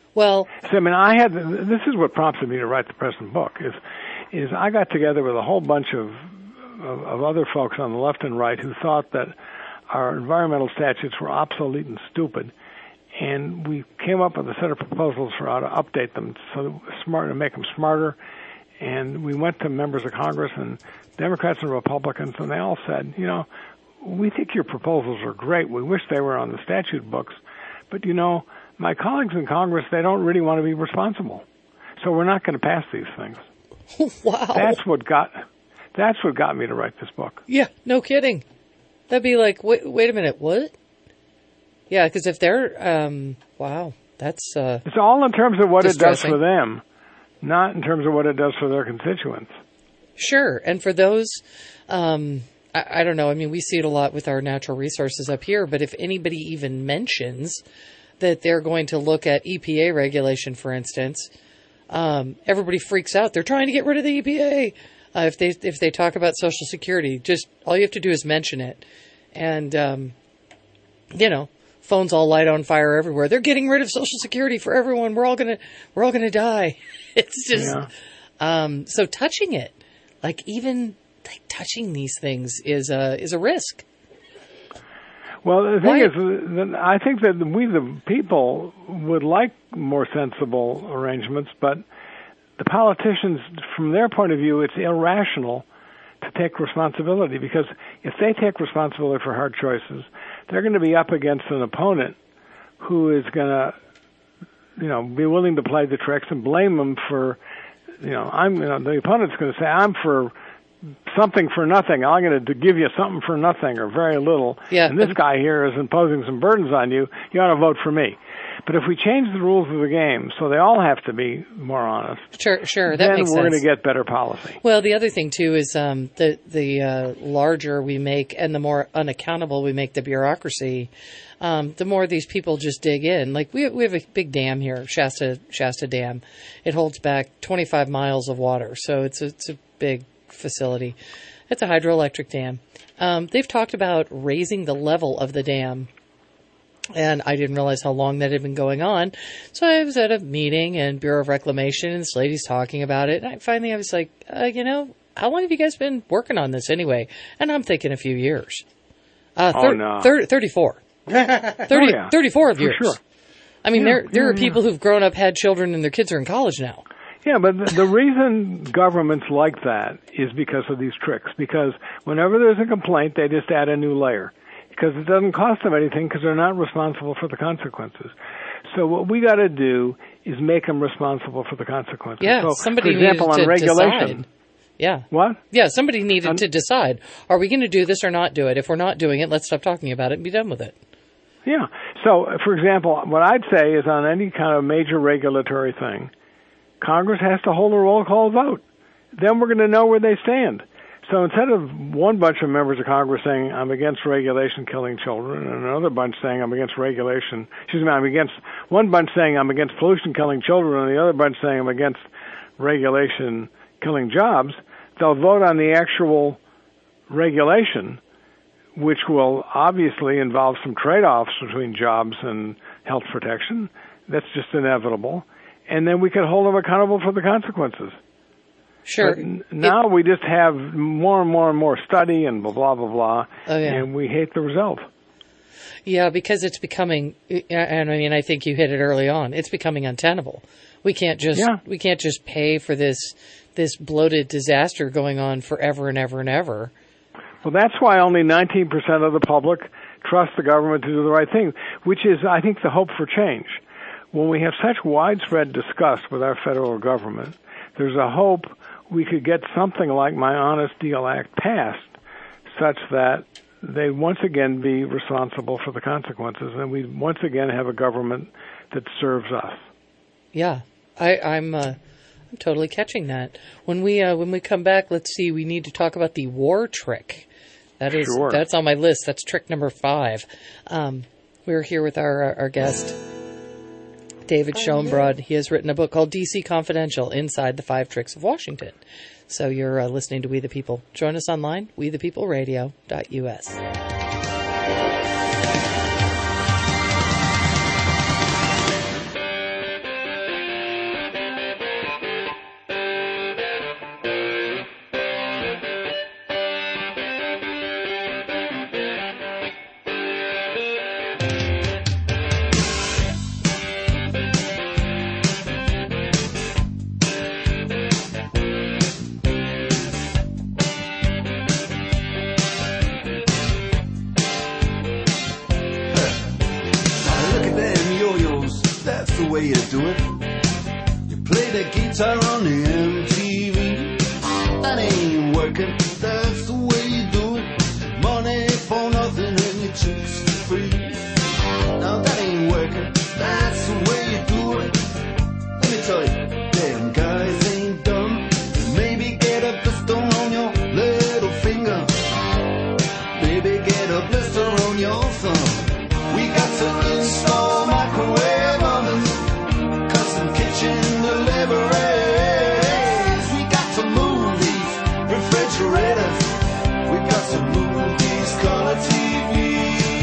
Well, so, I mean, I had this is what prompted me to write the present book. Is is I got together with a whole bunch of, of of other folks on the left and right who thought that our environmental statutes were obsolete and stupid, and we came up with a set of proposals for how to update them so that we're smart to make them smarter. And we went to members of Congress and Democrats and Republicans, and they all said, you know, we think your proposals are great. We wish they were on the statute books, but you know, my colleagues in Congress, they don't really want to be responsible, so we're not going to pass these things. Wow. That's what got that's what got me to write this book. Yeah, no kidding. That'd be like, wait, wait a minute, what? Yeah, because if they're, um, wow, that's uh, it's all in terms of what distressing. It does for them, not in terms of what it does for their constituents. Sure, and for those, um, I, I don't know. I mean, we see it a lot with our natural resources up here, but if anybody even mentions that they're going to look at E P A regulation, for instance, um, everybody freaks out. They're trying to get rid of the E P A. Uh, if they if they talk about Social Security, just all you have to do is mention it, and um, you know, phones all light on fire everywhere. They're getting rid of Social Security for everyone. We're all gonna we're all gonna die. It's just Yeah. um, so touching it, like even like touching these things is a is a risk. Well, the thing Why- is, that I think that we, the people, would like more sensible arrangements, but the politicians, from their point of view, it's irrational to take responsibility, because if they take responsibility for hard choices, they're going to be up against an opponent who is going to, you know, be willing to play the tricks and blame them for, you know, I'm, you know, the opponent's going to say, I'm for something for nothing. I'm going to give you something for nothing or very little. Yeah. And this guy here is imposing some burdens on you. You ought to vote for me. But if we change the rules of the game so they all have to be more honest, Sure, sure, that then makes we're sense. going to get better policy. Well, the other thing too is um, the the uh, larger we make and the more unaccountable we make the bureaucracy, um, the more these people just dig in. Like we we have a big dam here, Shasta Shasta Dam. It holds back twenty-five miles of water, so it's a, it's a big facility. It's a hydroelectric dam. Um, they've talked about raising the level of the dam. And I didn't realize how long that had been going on. So I was at a meeting and Bureau of Reclamation, and this lady's talking about it. And I, finally I was like, uh, you know, how long have you guys been working on this anyway? And I'm thinking a few years. Uh, Oh, thir- no. thir- thirty-four. thirty, Oh, yeah. thirty-four For years. sure. I mean, Yeah, there there yeah, are people who've grown up, had children, and their kids are in college now. Yeah, but the, the reason governments like that is because of these tricks. Because whenever there's a complaint, they just add a new layer. Because it doesn't cost them anything, because they're not responsible for the consequences. So what we got to do is make them responsible for the consequences. Yeah, so, somebody for example, needed on to regulation. decide. Yeah. What? Yeah, somebody needed to decide, are we going to do this or not do it? If we're not doing it, let's stop talking about it and be done with it. Yeah. So, for example, what I'd say is on any kind of major regulatory thing, Congress has to hold a roll call vote. Then we're going to know where they stand. So instead of one bunch of members of Congress saying, I'm against regulation killing children, and another bunch saying, I'm against regulation, excuse me, I'm against, one bunch saying, I'm against pollution killing children, and the other bunch saying, I'm against regulation killing jobs, they'll vote on the actual regulation, which will obviously involve some trade-offs between jobs and health protection. That's just inevitable. And then we can hold them accountable for the consequences. Sure. But n- now we just have more and more and more study and blah, blah, blah, blah, Oh, yeah. and we hate the result. Yeah, because it's becoming, and I mean, I think you hit it early on. It's becoming untenable. We can't just Yeah. we can't just pay for this this bloated disaster going on forever and ever and ever. Well, that's why only nineteen percent of the public trust the government to do the right thing, which is, I think, the hope for change. When we have such widespread disgust with our federal government, there's a hope we could get something like My Honest Deal Act passed, such that they once again be responsible for the consequences, and we once again have a government that serves us. Yeah, I, I'm uh, I'm totally catching that. When we uh, when we come back, let's see. We need to talk about the war trick. That is Sure. that's on my list. That's trick number five. Um, we're here with our our guest, David Schoenbrod. He has written a book called D C Confidential, Inside the Five Tricks of Washington. So you're uh, listening to We the People. Join us online, we the people radio dot U S. do it. You play the guitar on the M T V. That ain't working, that's the way you do it. Money for nothing and your chicks for free. Now that ain't working, that's the way you do it. Let me tell you, damn guys ain't dumb. Maybe get a blister on your little finger. Maybe get a blister on your thumb. We got to install microwave ovens, custom kitchen deliveries. We got to move these refrigerators. We got to move these color T Vs.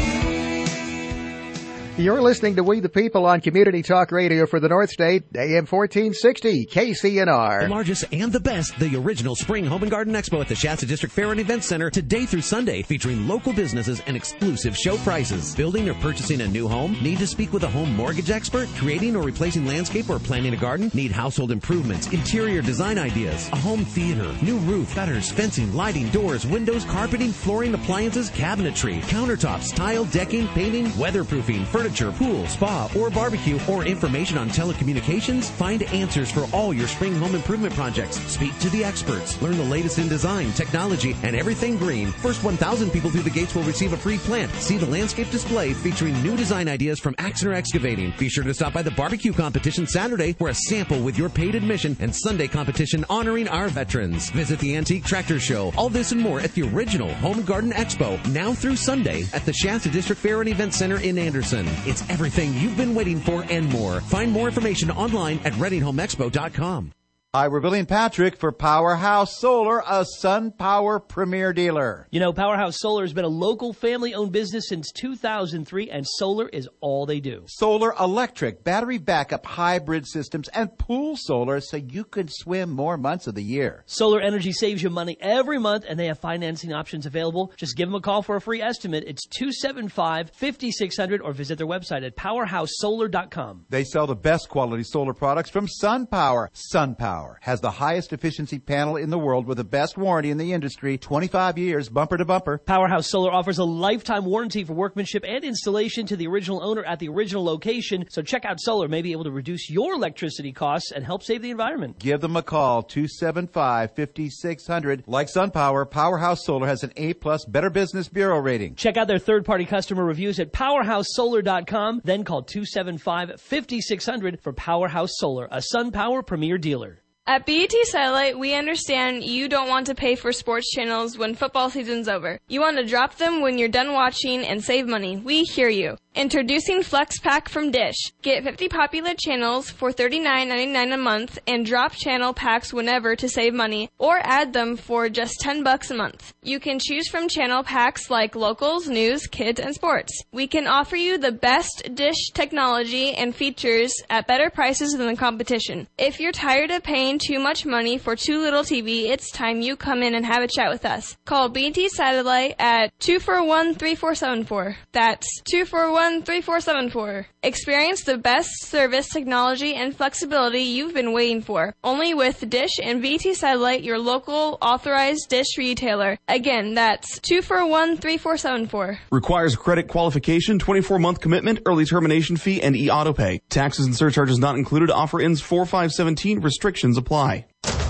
You're listening to We the People on Community Talk Radio for the North State, A M fourteen sixty, K C N R. The largest and the best, the original Spring Home and Garden Expo at the Shasta District Fair and Event Center today through Sunday, featuring local businesses and exclusive show prices. Building or purchasing a new home? Need to speak with a home mortgage expert? Creating or replacing landscape or planting a garden? Need household improvements, interior design ideas, a home theater, new roof, gutters, fencing, lighting, doors, windows, carpeting, flooring, appliances, cabinetry, countertops, tile, decking, painting, weatherproofing, furniture, pool, spa, or barbecue, or information on telecommunications? Find answers for all your spring home improvement projects. Speak to the experts. Learn the latest in design, technology, and everything green. First one thousand people through the gates will receive a free plant. See the landscape display featuring new design ideas from Axner Excavating. Be sure to stop by the barbecue competition Saturday for a sample with your paid admission, and Sunday competition honoring our veterans. Visit the Antique Tractor Show. All this and more at the original Home and Garden Expo, now through Sunday at the Shasta District Fair and Event Center in Anderson. It's everything you've been waiting for and more. Find more information online at reading home expo dot com. Ira Billy and Patrick for Powerhouse Solar, a SunPower premier dealer. You know, Powerhouse Solar has been a local family-owned business since two thousand three, and solar is all they do. Solar electric, battery backup, hybrid systems, and pool solar so you can swim more months of the year. Solar energy saves you money every month, and they have financing options available. Just give them a call for a free estimate. It's two seven five, five six zero zero or visit their website at powerhouse solar dot com. They sell the best quality solar products from SunPower. SunPower has the highest efficiency panel in the world with the best warranty in the industry, twenty-five years, bumper to bumper. Powerhouse Solar offers a lifetime warranty for workmanship and installation to the original owner at the original location. So check out Solar, may be able to reduce your electricity costs and help save the environment. Give them a call, two seven five, five six zero zero. Like SunPower, Powerhouse Solar has an A plus Better Business Bureau rating. Check out their third-party customer reviews at powerhouse solar dot com. Then call two seven five, five six zero zero for Powerhouse Solar, a SunPower premier dealer. At B E T Satellite, we understand you don't want to pay for sports channels when football season's over. You want to drop them when you're done watching and save money. We hear you. Introducing Flex Pack from Dish. Get fifty popular channels for thirty-nine ninety-nine a month and drop channel packs whenever to save money, or add them for just ten bucks a month. You can choose from channel packs like locals, news, kids, and sports. We can offer you the best Dish technology and features at better prices than the competition. If you're tired of paying too much money for too little T V, it's time you come in and have a chat with us. Call B T Satellite at two four one, three four seven four. That's two four one, three four seven four. Experience the best service, technology, and flexibility you've been waiting for. Only with Dish and B T Satellite, your local authorized Dish retailer. Again, that's two four one, three four seven four. Requires credit qualification, twenty-four month commitment, early termination fee, and e-auto pay. Taxes and surcharges not included. Offer ends four five seventeen. Restrictions apply.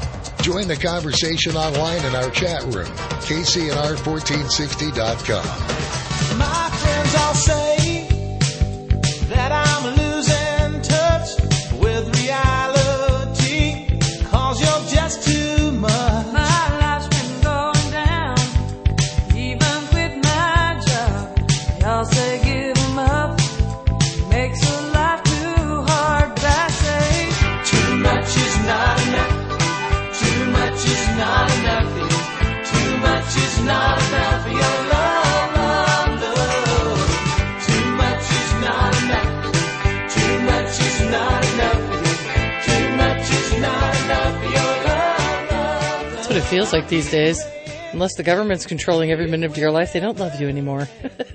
Join the conversation online in our chat room, K C N R fourteen sixty dot com. My friends all say that I'm losing touch with reality, 'cause you're just too much. My life's been going down, even quit my job. Y'all say give 'em up, makes a life too hard. But I say too much is not enough. Too much is not enough. Too much is not enough for your love, love, love. Too much is not enough. Too much is not enough. Too much is not enough for your love, love. That's what it feels like these days. Unless the government's controlling every minute of your life, they don't love you anymore.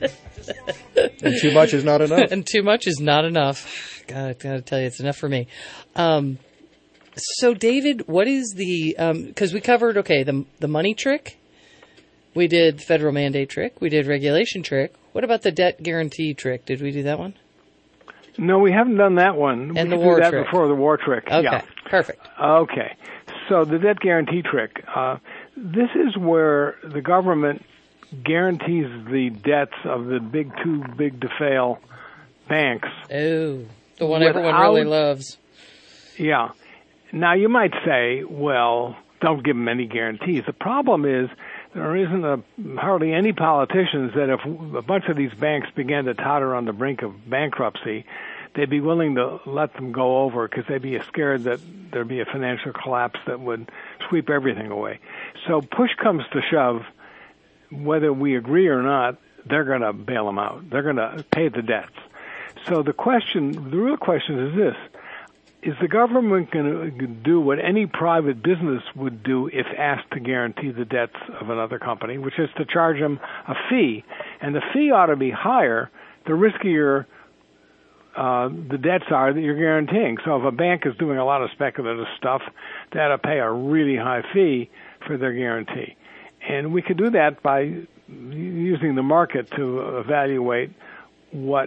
And too much is not enough. And too much is not enough. God, I gotta tell you, it's enough for me. Um, so, David, what is the? Because um, we covered okay the the money trick. We did federal mandate trick. We did regulation trick. What about the debt guarantee trick? Did we do that one? No, we haven't done that one. And we the could war do that trick. before the war trick. Okay, Yeah. perfect. Okay. So the debt guarantee trick. Uh, this is where the government guarantees the debts of the big too big to fail banks. Oh, the one everyone really loves. Yeah. Now you might say, well, don't give them any guarantees. The problem is there isn't a, hardly any politicians that if a bunch of these banks began to totter on the brink of bankruptcy, they'd be willing to let them go over because they'd be scared that there'd be a financial collapse that would sweep everything away. So push comes to shove, whether we agree or not, they're going to bail them out. They're going to pay the debts. So the question, the real question is this. Is the government going to do what any private business would do if asked to guarantee the debts of another company, which is to charge them a fee? And the fee ought to be higher the riskier uh, the debts are that you're guaranteeing. So if a bank is doing a lot of speculative stuff, they ought to pay a really high fee for their guarantee. And we could do that by using the market to evaluate what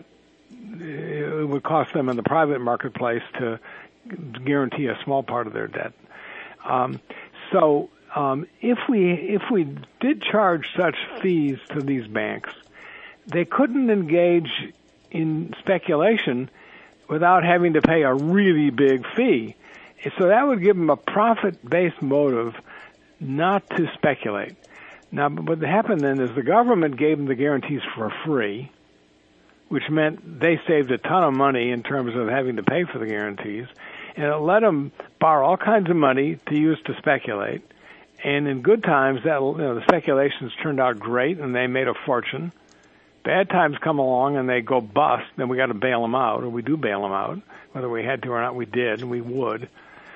it would cost them in the private marketplace to guarantee a small part of their debt. Um, so um, if we if we did charge such fees to these banks, they couldn't engage in speculation without having to pay a really big fee. So that would give them a profit-based motive not to speculate. Now, what happened then is the government gave them the guarantees for free, which meant they saved a ton of money in terms of having to pay for the guarantees, and it let them borrow all kinds of money to use to speculate. And in good times, that you know, the speculations turned out great, and they made a fortune. Bad times come along, and they go bust, then we got to bail them out, or we do bail them out. Whether we had to or not, we did, and we would.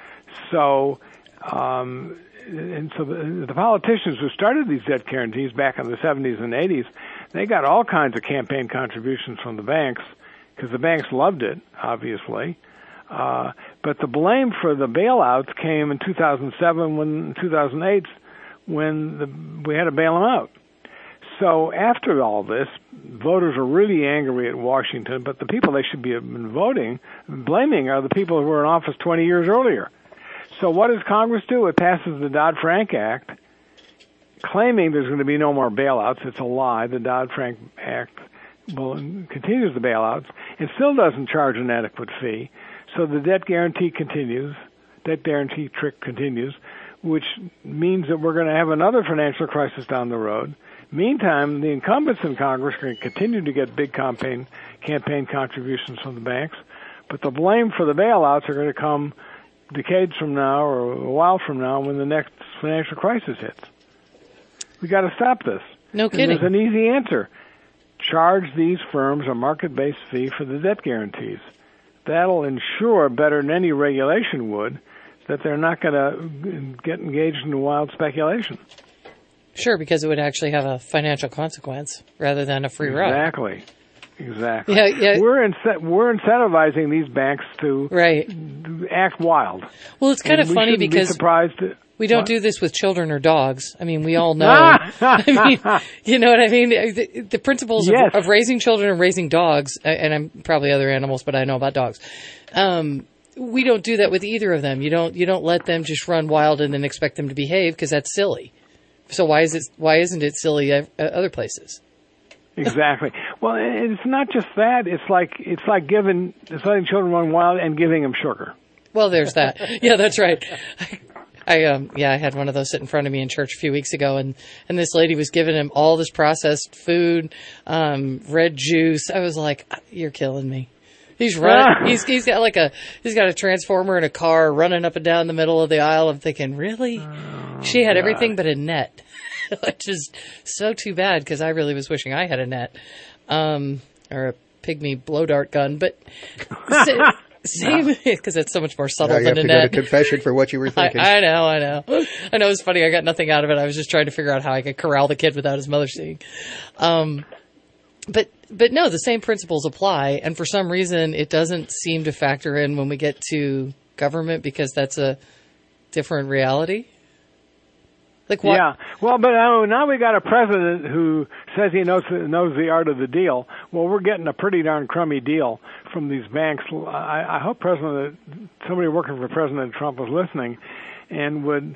So, um, and so the, the politicians who started these debt guarantees back in the seventies and eighties, they got all kinds of campaign contributions from the banks because the banks loved it, obviously. Uh, but the blame for the bailouts came in two thousand seven, when two thousand eight, when the, we had to bail them out. So after all this, voters are really angry at Washington, but the people they should be voting, blaming, are the people who were in office twenty years earlier. So what does Congress do? It passes the Dodd-Frank Act, claiming there's going to be no more bailouts. It's a lie. The Dodd-Frank Act will, continues the bailouts. It still doesn't charge an adequate fee. So the debt guarantee continues, debt guarantee trick continues, which means that we're going to have another financial crisis down the road. Meantime, the incumbents in Congress are going to continue to get big campaign campaign contributions from the banks, but the blame for the bailouts are going to come decades from now or a while from now when the next financial crisis hits. We got to stop this. No kidding. And there's an easy answer. Charge these firms a market-based fee for the debt guarantees. That'll ensure better than any regulation would that they're not going to get engaged in wild speculation. Sure, because it would actually have a financial consequence rather than a free ride. Exactly. Exactly. Yeah, yeah. We're incent- we're incentivizing these banks to right. act wild. Well, it's kind and of funny be because surprised to, we don't what? do this with children or dogs. I mean, we all know. I mean, you know what I mean? The, the principles yes. of, of raising children and raising dogs, and I'm probably other animals, but I know about dogs. Um, we don't do that with either of them. You don't you don't let them just run wild and then expect them to behave because that's silly. So why is it why isn't it silly at other places? Exactly. Well, it's not just that. It's like it's like giving it's letting children run wild and giving them sugar. Well, there's that. Yeah, that's right. I um yeah, I had one of those sit in front of me in church a few weeks ago, and and this lady was giving him all this processed food, um, red juice. I was like, you're killing me. He's running. he's he's got like a he's got a transformer in a car running up and down the middle of the aisle. I'm thinking, really? Oh, she had God. everything but a net, which is so too bad because I really was wishing I had a net, um, or a pygmy blow dart gun. But same because it's so much more subtle now you than have a to net. Go to confession for what you were thinking. I, I know, I know, I know. It's funny. I got nothing out of it. I was just trying to figure out how I could corral the kid without his mother seeing. Um, but. But no, the same principles apply, and for some reason it doesn't seem to factor in when we get to government because that's a different reality. Like what? Yeah. Well, but uh, now we got a president who says he knows knows the art of the deal. Well, we're getting a pretty darn crummy deal from these banks. I, I hope President somebody working for President Trump was listening, and would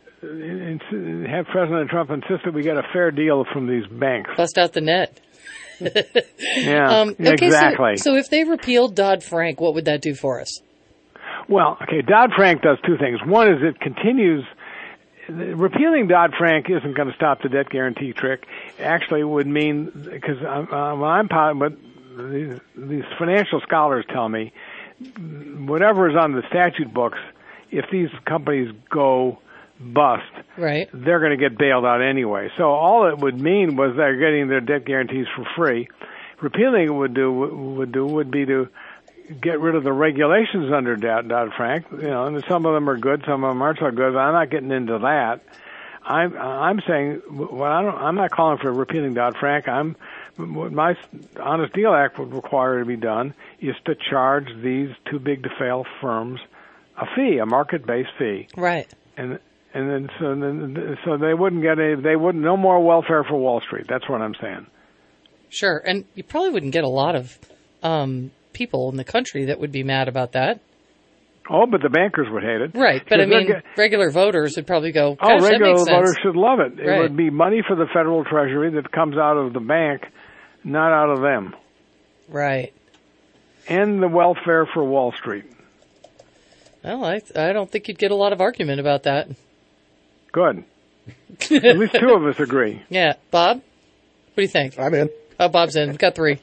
have President Trump insist that we get a fair deal from these banks. Bust out the net. Yeah, um, okay, exactly. So, so if they repealed Dodd-Frank, what would that do for us? Well, okay, Dodd-Frank does two things. One is it continues. Repealing Dodd-Frank isn't going to stop the debt guarantee trick. Actually, it would mean, because uh, when I'm what these, these financial scholars tell me, whatever is on the statute books, if these companies go bust, right, they're going to get bailed out anyway. So all it would mean was they're getting their debt guarantees for free. Repealing it would do would do would be to get rid of the regulations under Dodd-Frank. You know, and some of them are good, some of them aren't so good. But I'm not getting into that. I'm I'm saying, well, I don't. I'm not calling for repealing Dodd-Frank. I'm what my Honest Deal Act would require to be done is to charge these too big to fail firms a fee, a market-based fee, right? And and then so then so they wouldn't get a they wouldn't no more welfare for Wall Street. That's what I'm saying. Sure, and you probably wouldn't get a lot of um, people in the country that would be mad about that. Oh, but the bankers would hate it. Right, but I mean, get, regular voters would probably go, oh, regular that makes voters sense. should love it. Right. It would be money for the federal treasury that comes out of the bank, not out of them. Right. And the welfare for Wall Street. Well, I I don't think you'd get a lot of argument about that. Good. At least two of us agree. Yeah. Bob, what do you think? I'm in. Oh, Bob's in. We've got three.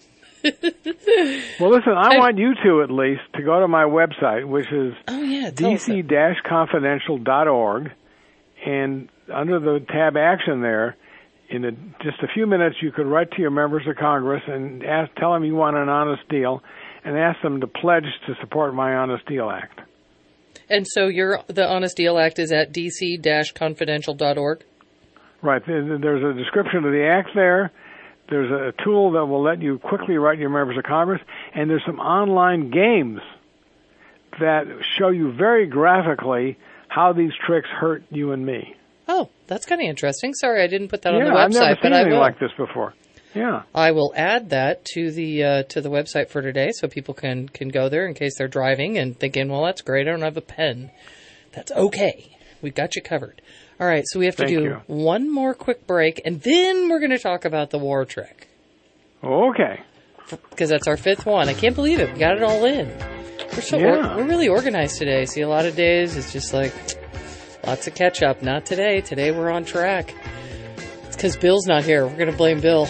Well, listen, I, I want you two at least to go to my website, which is oh, yeah, d c dash confidential dot org, and under the tab Action there, in a, just a few minutes, you could write to your members of Congress and ask, tell them you want an honest deal, and ask them to pledge to support my Honest Deal Act. And so your the Honest Deal Act is at d c dash confidential dot org? Right. There's a description of the act there. There's a tool that will let you quickly write your members of Congress, and there's some online games that show you very graphically how these tricks hurt you and me. Oh, that's kind of interesting. Sorry, I didn't put that yeah, on the website, I've never seen but I anything will. like this before. Yeah, I will add that to the uh, to the website for today, so people can can go there in case they're driving and thinking, "Well, that's great. I don't have a pen." That's okay. We've got you covered. All right, so we have to Thank do you. one more quick break, and then we're going to talk about the war trick. Okay. Because that's our fifth one. I can't believe it. We got it all in. We're so Yeah. or- we're really organized today. See, a lot of days it's just like lots of catch up. Not today. Today we're on track. It's because Bill's not here. We're going to blame Bill.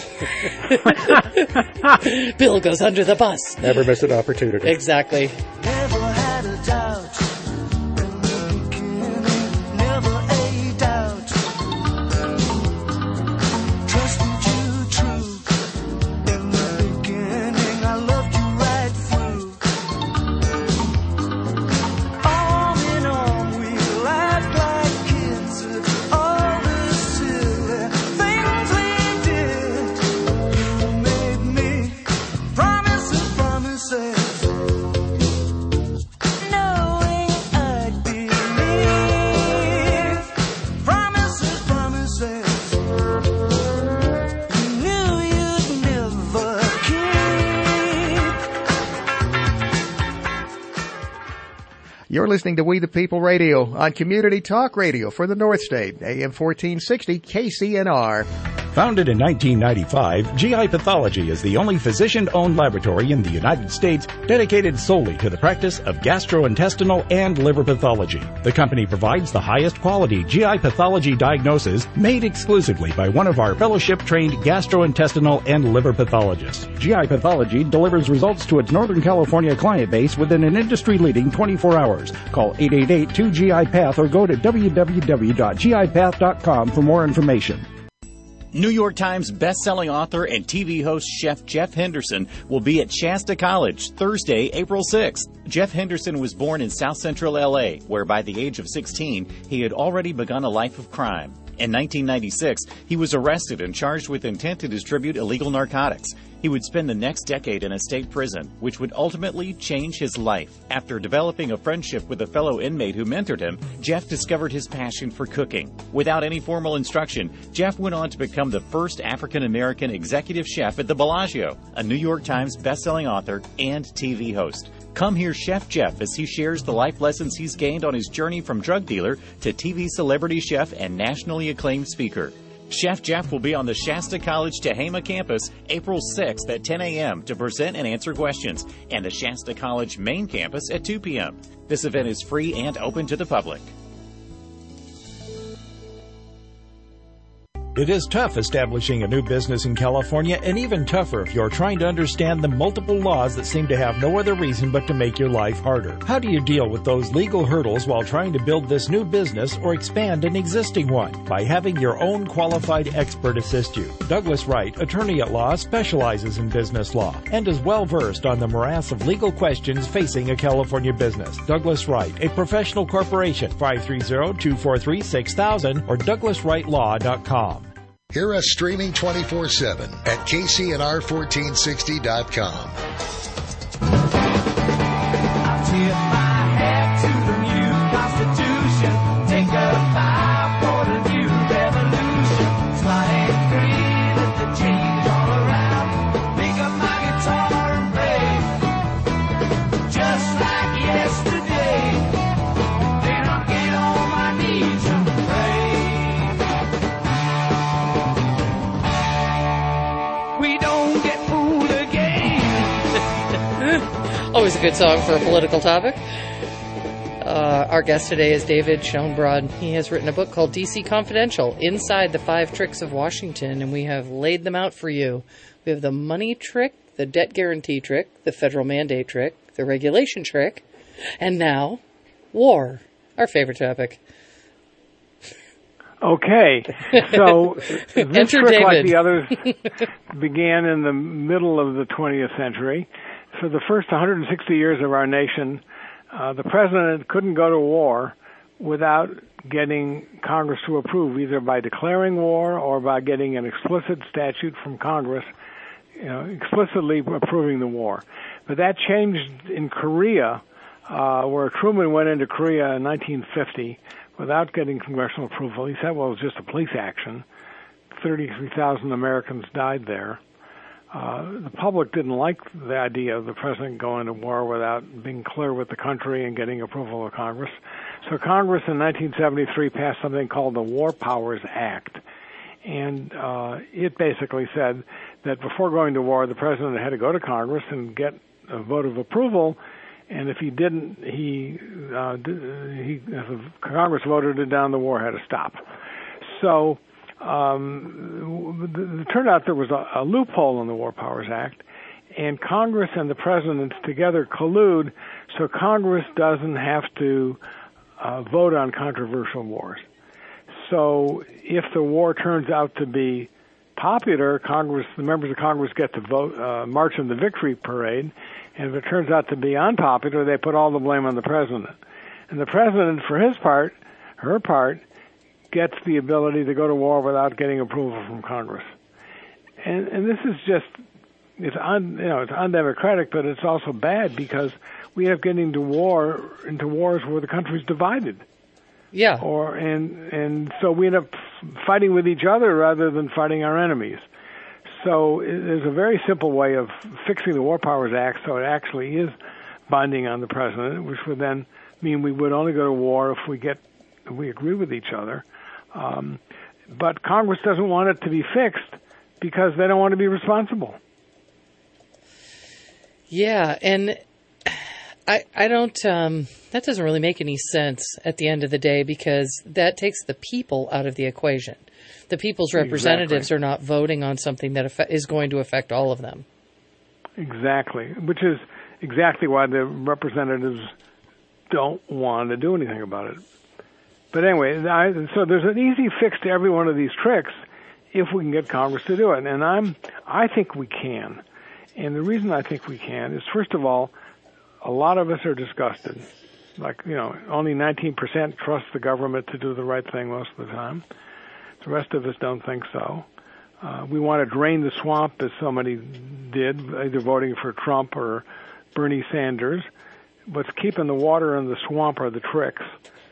Bill goes under the bus. Never miss an opportunity. Exactly. Never had a doubt. Never a doubt. Trusted you true. In the beginning, I loved you right through. Arm in arm, we laughed like kids at all the silly things we did. You made me promises, promises. Knowing I'd believe. Promises, promises. You knew you'd never keep. You're listening to We the People Radio on Community Talk Radio for the North State, A M fourteen sixty K C N R. Founded in nineteen ninety-five, G I Pathology is the only physician-owned laboratory in the United States dedicated solely to the practice of gastrointestinal and liver pathology. The company provides the highest quality G I pathology diagnosis made exclusively by one of our fellowship-trained gastrointestinal and liver pathologists. G I Pathology delivers results to its Northern California client base within an industry-leading twenty-four hours. Call eight eight eight, two G I Path or go to w w w dot g i path dot com for more information. New York Times best-selling author and T V host chef Jeff Henderson will be at Shasta College Thursday, April sixth. Jeff Henderson was born in South Central L A, where by the age of sixteen, he had already begun a life of crime. In nineteen ninety-six, he was arrested and charged with intent to distribute illegal narcotics. He would spend the next decade in a state prison, which would ultimately change his life. After developing a friendship with a fellow inmate who mentored him, Jeff discovered his passion for cooking. Without any formal instruction, Jeff went on to become the first African-American executive chef at the Bellagio, a New York Times bestselling author and T V host. Come hear Chef Jeff as he shares the life lessons he's gained on his journey from drug dealer to T V celebrity chef and nationally acclaimed speaker. Chef Jeff will be on the Shasta College Tehama campus April sixth at ten a.m. to present and answer questions, and the Shasta College main campus at two p.m. This event is free and open to the public. It is tough establishing a new business in California, and even tougher if you're trying to understand the multiple laws that seem to have no other reason but to make your life harder. How do you deal with those legal hurdles while trying to build this new business or expand an existing one? By having your own qualified expert assist you. Douglas Wright, attorney at law, specializes in business law and is well versed on the morass of legal questions facing a California business. Douglas Wright, a professional corporation, five three zero, two four three, six thousand or douglas wright law dot com. Hear us streaming twenty-four seven at K C N R fourteen sixty dot com. Always a good song for a political topic. Uh, our guest today is David Schoenbrod. He has written a book called D C Confidential, Inside the Five Tricks of Washington, and we have laid them out for you. We have the money trick, the debt guarantee trick, the federal mandate trick, the regulation trick, and now, war, our favorite topic. Okay, so this Enter trick, David. like the others, began in the middle of the twentieth century. For the first one hundred sixty years of our nation, uh, the president couldn't go to war without getting Congress to approve, either by declaring war or by getting an explicit statute from Congress, you know, explicitly approving the war. But that changed in Korea, uh, where Truman went into Korea in nineteen fifty without getting congressional approval. He said, well, it was just a police action. thirty-three thousand Americans died there. Uh, the public didn't like the idea of the president going to war without being clear with the country and getting approval of Congress. So Congress in nineteen seventy-three passed something called the War Powers Act. And uh, it basically said that before going to war, the president had to go to Congress and get a vote of approval. And if he didn't, he, uh, he if the Congress voted it down, the war had to stop. So Um, it turned out there was a, a loophole in the War Powers Act, and Congress and the president together collude so Congress doesn't have to uh, vote on controversial wars. So if the war turns out to be popular, Congress, the members of Congress get to vote, uh, march in the victory parade, and if it turns out to be unpopular, they put all the blame on the president. And the president, for his part, her part, gets the ability to go to war without getting approval from Congress. And and this is just, it's un, you know, it's undemocratic, but it's also bad because we have getting to war, into wars where the country's divided. Yeah. Or, and, and so we end up fighting with each other rather than fighting our enemies. So there's a very simple way of fixing the War Powers Act so it actually is binding on the president, which would then mean we would only go to war if we get, if we agree with each other. Um, but Congress doesn't want it to be fixed because they don't want to be responsible. Yeah, and I I don't, um, that doesn't really make any sense at the end of the day because that takes the people out of the equation. The people's representatives Exactly. are not voting on something that affe- is going to affect all of them. Exactly, which is exactly why the representatives don't want to do anything about it. But anyway, I, so there's an easy fix to every one of these tricks if we can get Congress to do it. And I'm, I think we can. And the reason I think we can is, first of all, a lot of us are disgusted. Like, you know, only nineteen percent trust the government to do the right thing most of the time. The rest of us don't think so. Uh, we want to drain the swamp, as somebody did, either voting for Trump or Bernie Sanders. What's keeping the water in the swamp are the tricks.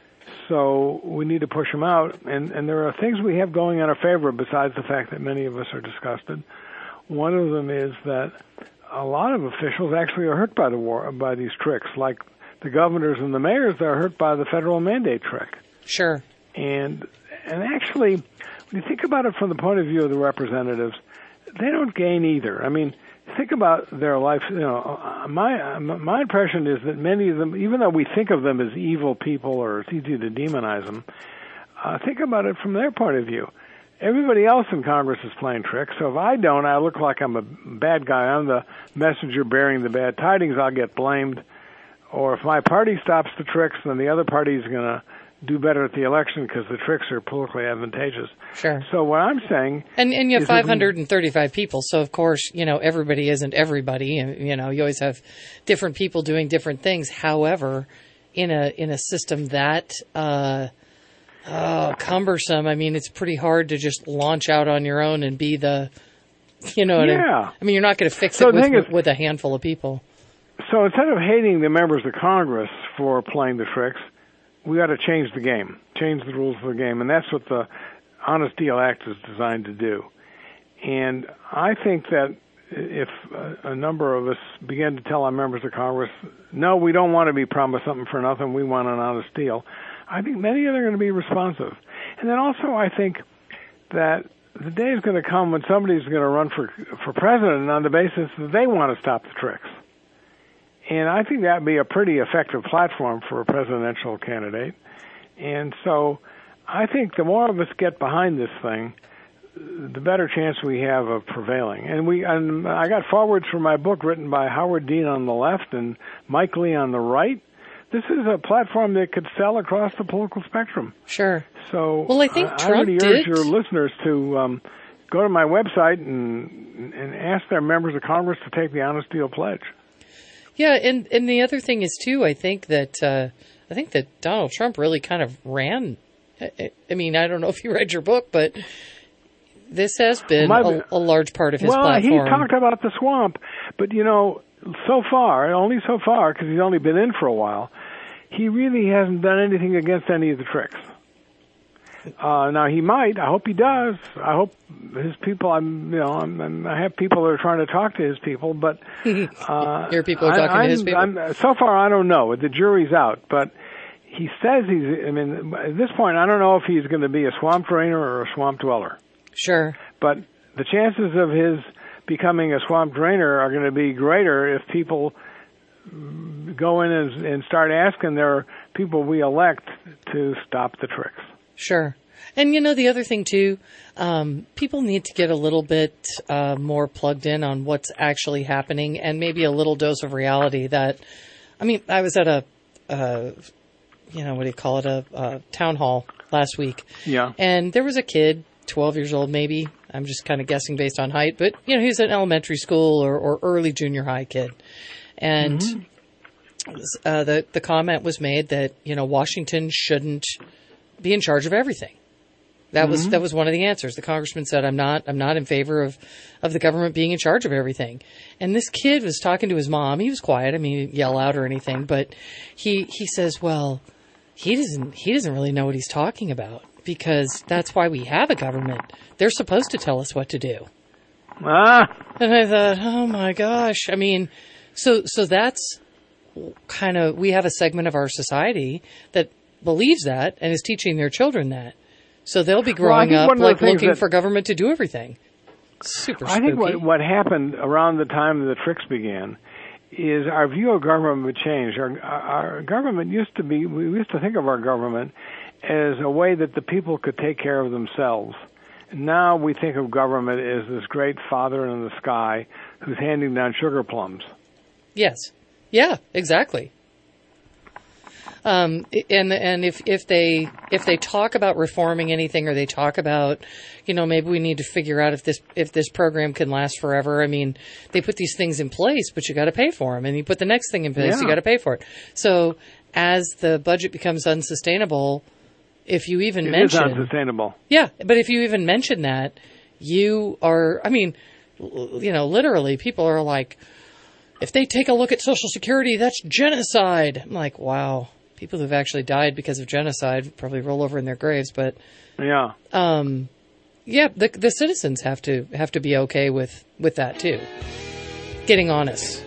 So we need to push them out. And, and there are things we have going in our favor besides the fact that many of us are disgusted. One of them is that a lot of officials actually are hurt by the war, by these tricks, like the governors and the mayors are hurt by the federal mandate trick. Sure. And and actually, when you think about it from the point of view of the representatives, they don't gain either. I mean, think about their life. You know, my my impression is that many of them, even though we think of them as evil people or it's easy to demonize them, uh, think about it from their point of view. Everybody else in Congress is playing tricks, so if I don't, I look like I'm a bad guy. I'm the messenger bearing the bad tidings. I'll get blamed. Or if my party stops the tricks, then the other party is going to do better at the election because the tricks are politically advantageous. Sure. So what I'm saying... And, and you have is that five hundred thirty-five people, so of course, you know, everybody isn't everybody. And, you know, you always have different people doing different things. However, in a in a system that... Uh, Oh, cumbersome. I mean, it's pretty hard to just launch out on your own and be the, you know what Yeah. I mean? I mean, you're not going to fix So it the thing with, is- with a handful of people. So instead of hating the members of Congress for playing the tricks, we got to change the game, change the rules of the game, and that's what the Honest Deal Act is designed to do. And I think that if a, a number of us begin to tell our members of Congress, no, we don't want to be promised something for nothing, we want an honest deal, I think many of them are going to be responsive. And then also I think that the day is going to come when somebody's going to run for for president on the basis that they want to stop the tricks. And I think that would be a pretty effective platform for a presidential candidate. And so I think the more of us get behind this thing, the better chance we have of prevailing. And we, and I got forwards for my book written by Howard Dean on the left and Mike Lee on the right. This is a platform that could sell across the political spectrum. Sure. So Well, I think I, Trump I really did. urge your listeners to um, go to my website and and ask their members of Congress to take the Honest Deal Pledge. Yeah, and, and the other thing is, too, I think that uh, I think that Donald Trump really kind of ran. I, I mean, I don't know if you read your book, but this has been My- a, a large part of his well, platform. he talked about the swamp, but, you know, so far, only so far, because he's only been in for a while, he really hasn't done anything against any of the tricks. Uh, now, he might. I hope he does. I hope his people, I'm, you know, I'm, I'm, I have people that are trying to talk to his people, but... Uh, Your people are talking I, to his I'm- people. I'm, so far, I don't know. The jury's out, but he says he's, I mean, at this point, I don't know if he's going to be a swamp drainer or a swamp dweller. Sure. But the chances of his becoming a swamp drainer are going to be greater if people go in and, and start asking their people we elect to stop the tricks. Sure. And, you know, the other thing, too, um, people need to get a little bit uh, more plugged in on what's actually happening and maybe a little dose of reality that, I mean, I was at a, uh, you know, what do you call it, a, a town hall last week. Yeah. And there was a kid, twelve years old maybe. I'm just kind of guessing based on height. But, you know, he's an elementary school or, or early junior high kid. And Mm-hmm. uh, the, the comment was made that, you know, Washington shouldn't be in charge of everything. That was Mhm. that was one of the answers. The congressman said, "I'm not I'm not in favor of, of the government being in charge of everything." And this kid was talking to his mom. He was quiet. I mean, he didn't yell out or anything, but he he says, "Well, he doesn't he doesn't really know what he's talking about because that's why we have a government. They're supposed to tell us what to do." Ah. And I thought, "Oh my gosh!" I mean, so so that's kind of we have a segment of our society that believes that and is teaching their children that. So they'll be Well, I growing think up one of the like things looking that- for government to do everything. Super I spooky. think what, what happened around the time the tricks began is our view of government changed. Our, our government used to be, we used to think of our government as a way that the people could take care of themselves. Now we think of government as this great father in the sky who's handing down sugar plums. Yes. Yeah, exactly. Um, and and if, if they if they talk about reforming anything or they talk about, you know, maybe we need to figure out if this if this program can last forever. I mean, they put these things in place, but you got to pay for them, and you put the next thing in place, Yeah. you got to pay for it. So as the budget becomes unsustainable, if you even it mention... It is unsustainable. Yeah, but if you even mention that, you are, I mean, you know, literally people are like, if they take a look at Social Security, that's genocide. I'm like, wow, people who've actually died because of genocide probably roll over in their graves, but... Yeah. Um, yeah, the the citizens have to have to be okay with, with that, too. Getting honest.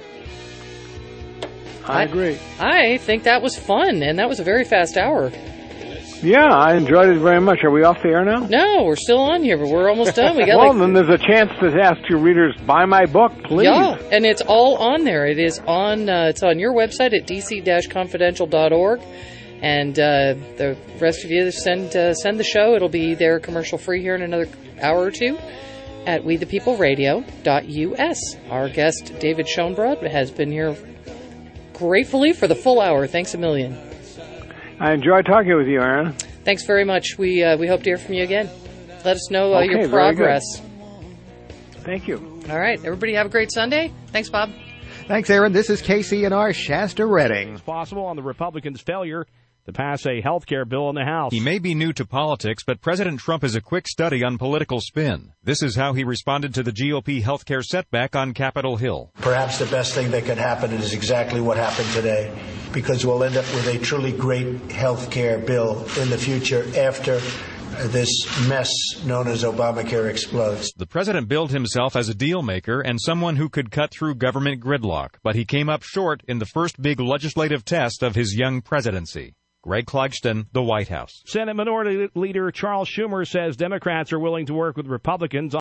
I agree. I think that was fun, and that was a very fast hour. Yeah, I enjoyed it very much. Are we off the air now? No, we're still on here, but we're almost done. We got well, like, then there's a chance to ask your readers, buy my book, please. Yeah, and it's all on there. It is on. Uh, it's on your website at d c dash confidential dot org, and uh, the rest of you send uh, send the show. It'll be there commercial free here in another hour or two at we the people radio dot u s. Our guest David Schoenbrod has been here gratefully for the full hour. Thanks a million. I enjoyed talking with you, Aaron. Thanks very much. We uh, we hope to hear from you again. Let us know uh, okay, your progress. Thank you. All right. Everybody have a great Sunday. Thanks, Bob. Thanks, Aaron. This is K C N R Shasta Redding. It's possible on the Republicans' failure to pass a health care bill in the House. He may be new to politics, but President Trump is a quick study on political spin. This is how he responded to the G O P health care setback on Capitol Hill. Perhaps the best thing that could happen is exactly what happened today, because we'll end up with a truly great health care bill in the future after this mess known as Obamacare explodes. The president billed himself as a deal maker and someone who could cut through government gridlock, but he came up short in the first big legislative test of his young presidency. Greg Clugston, the White House. Senate Minority Leader Charles Schumer says Democrats are willing to work with Republicans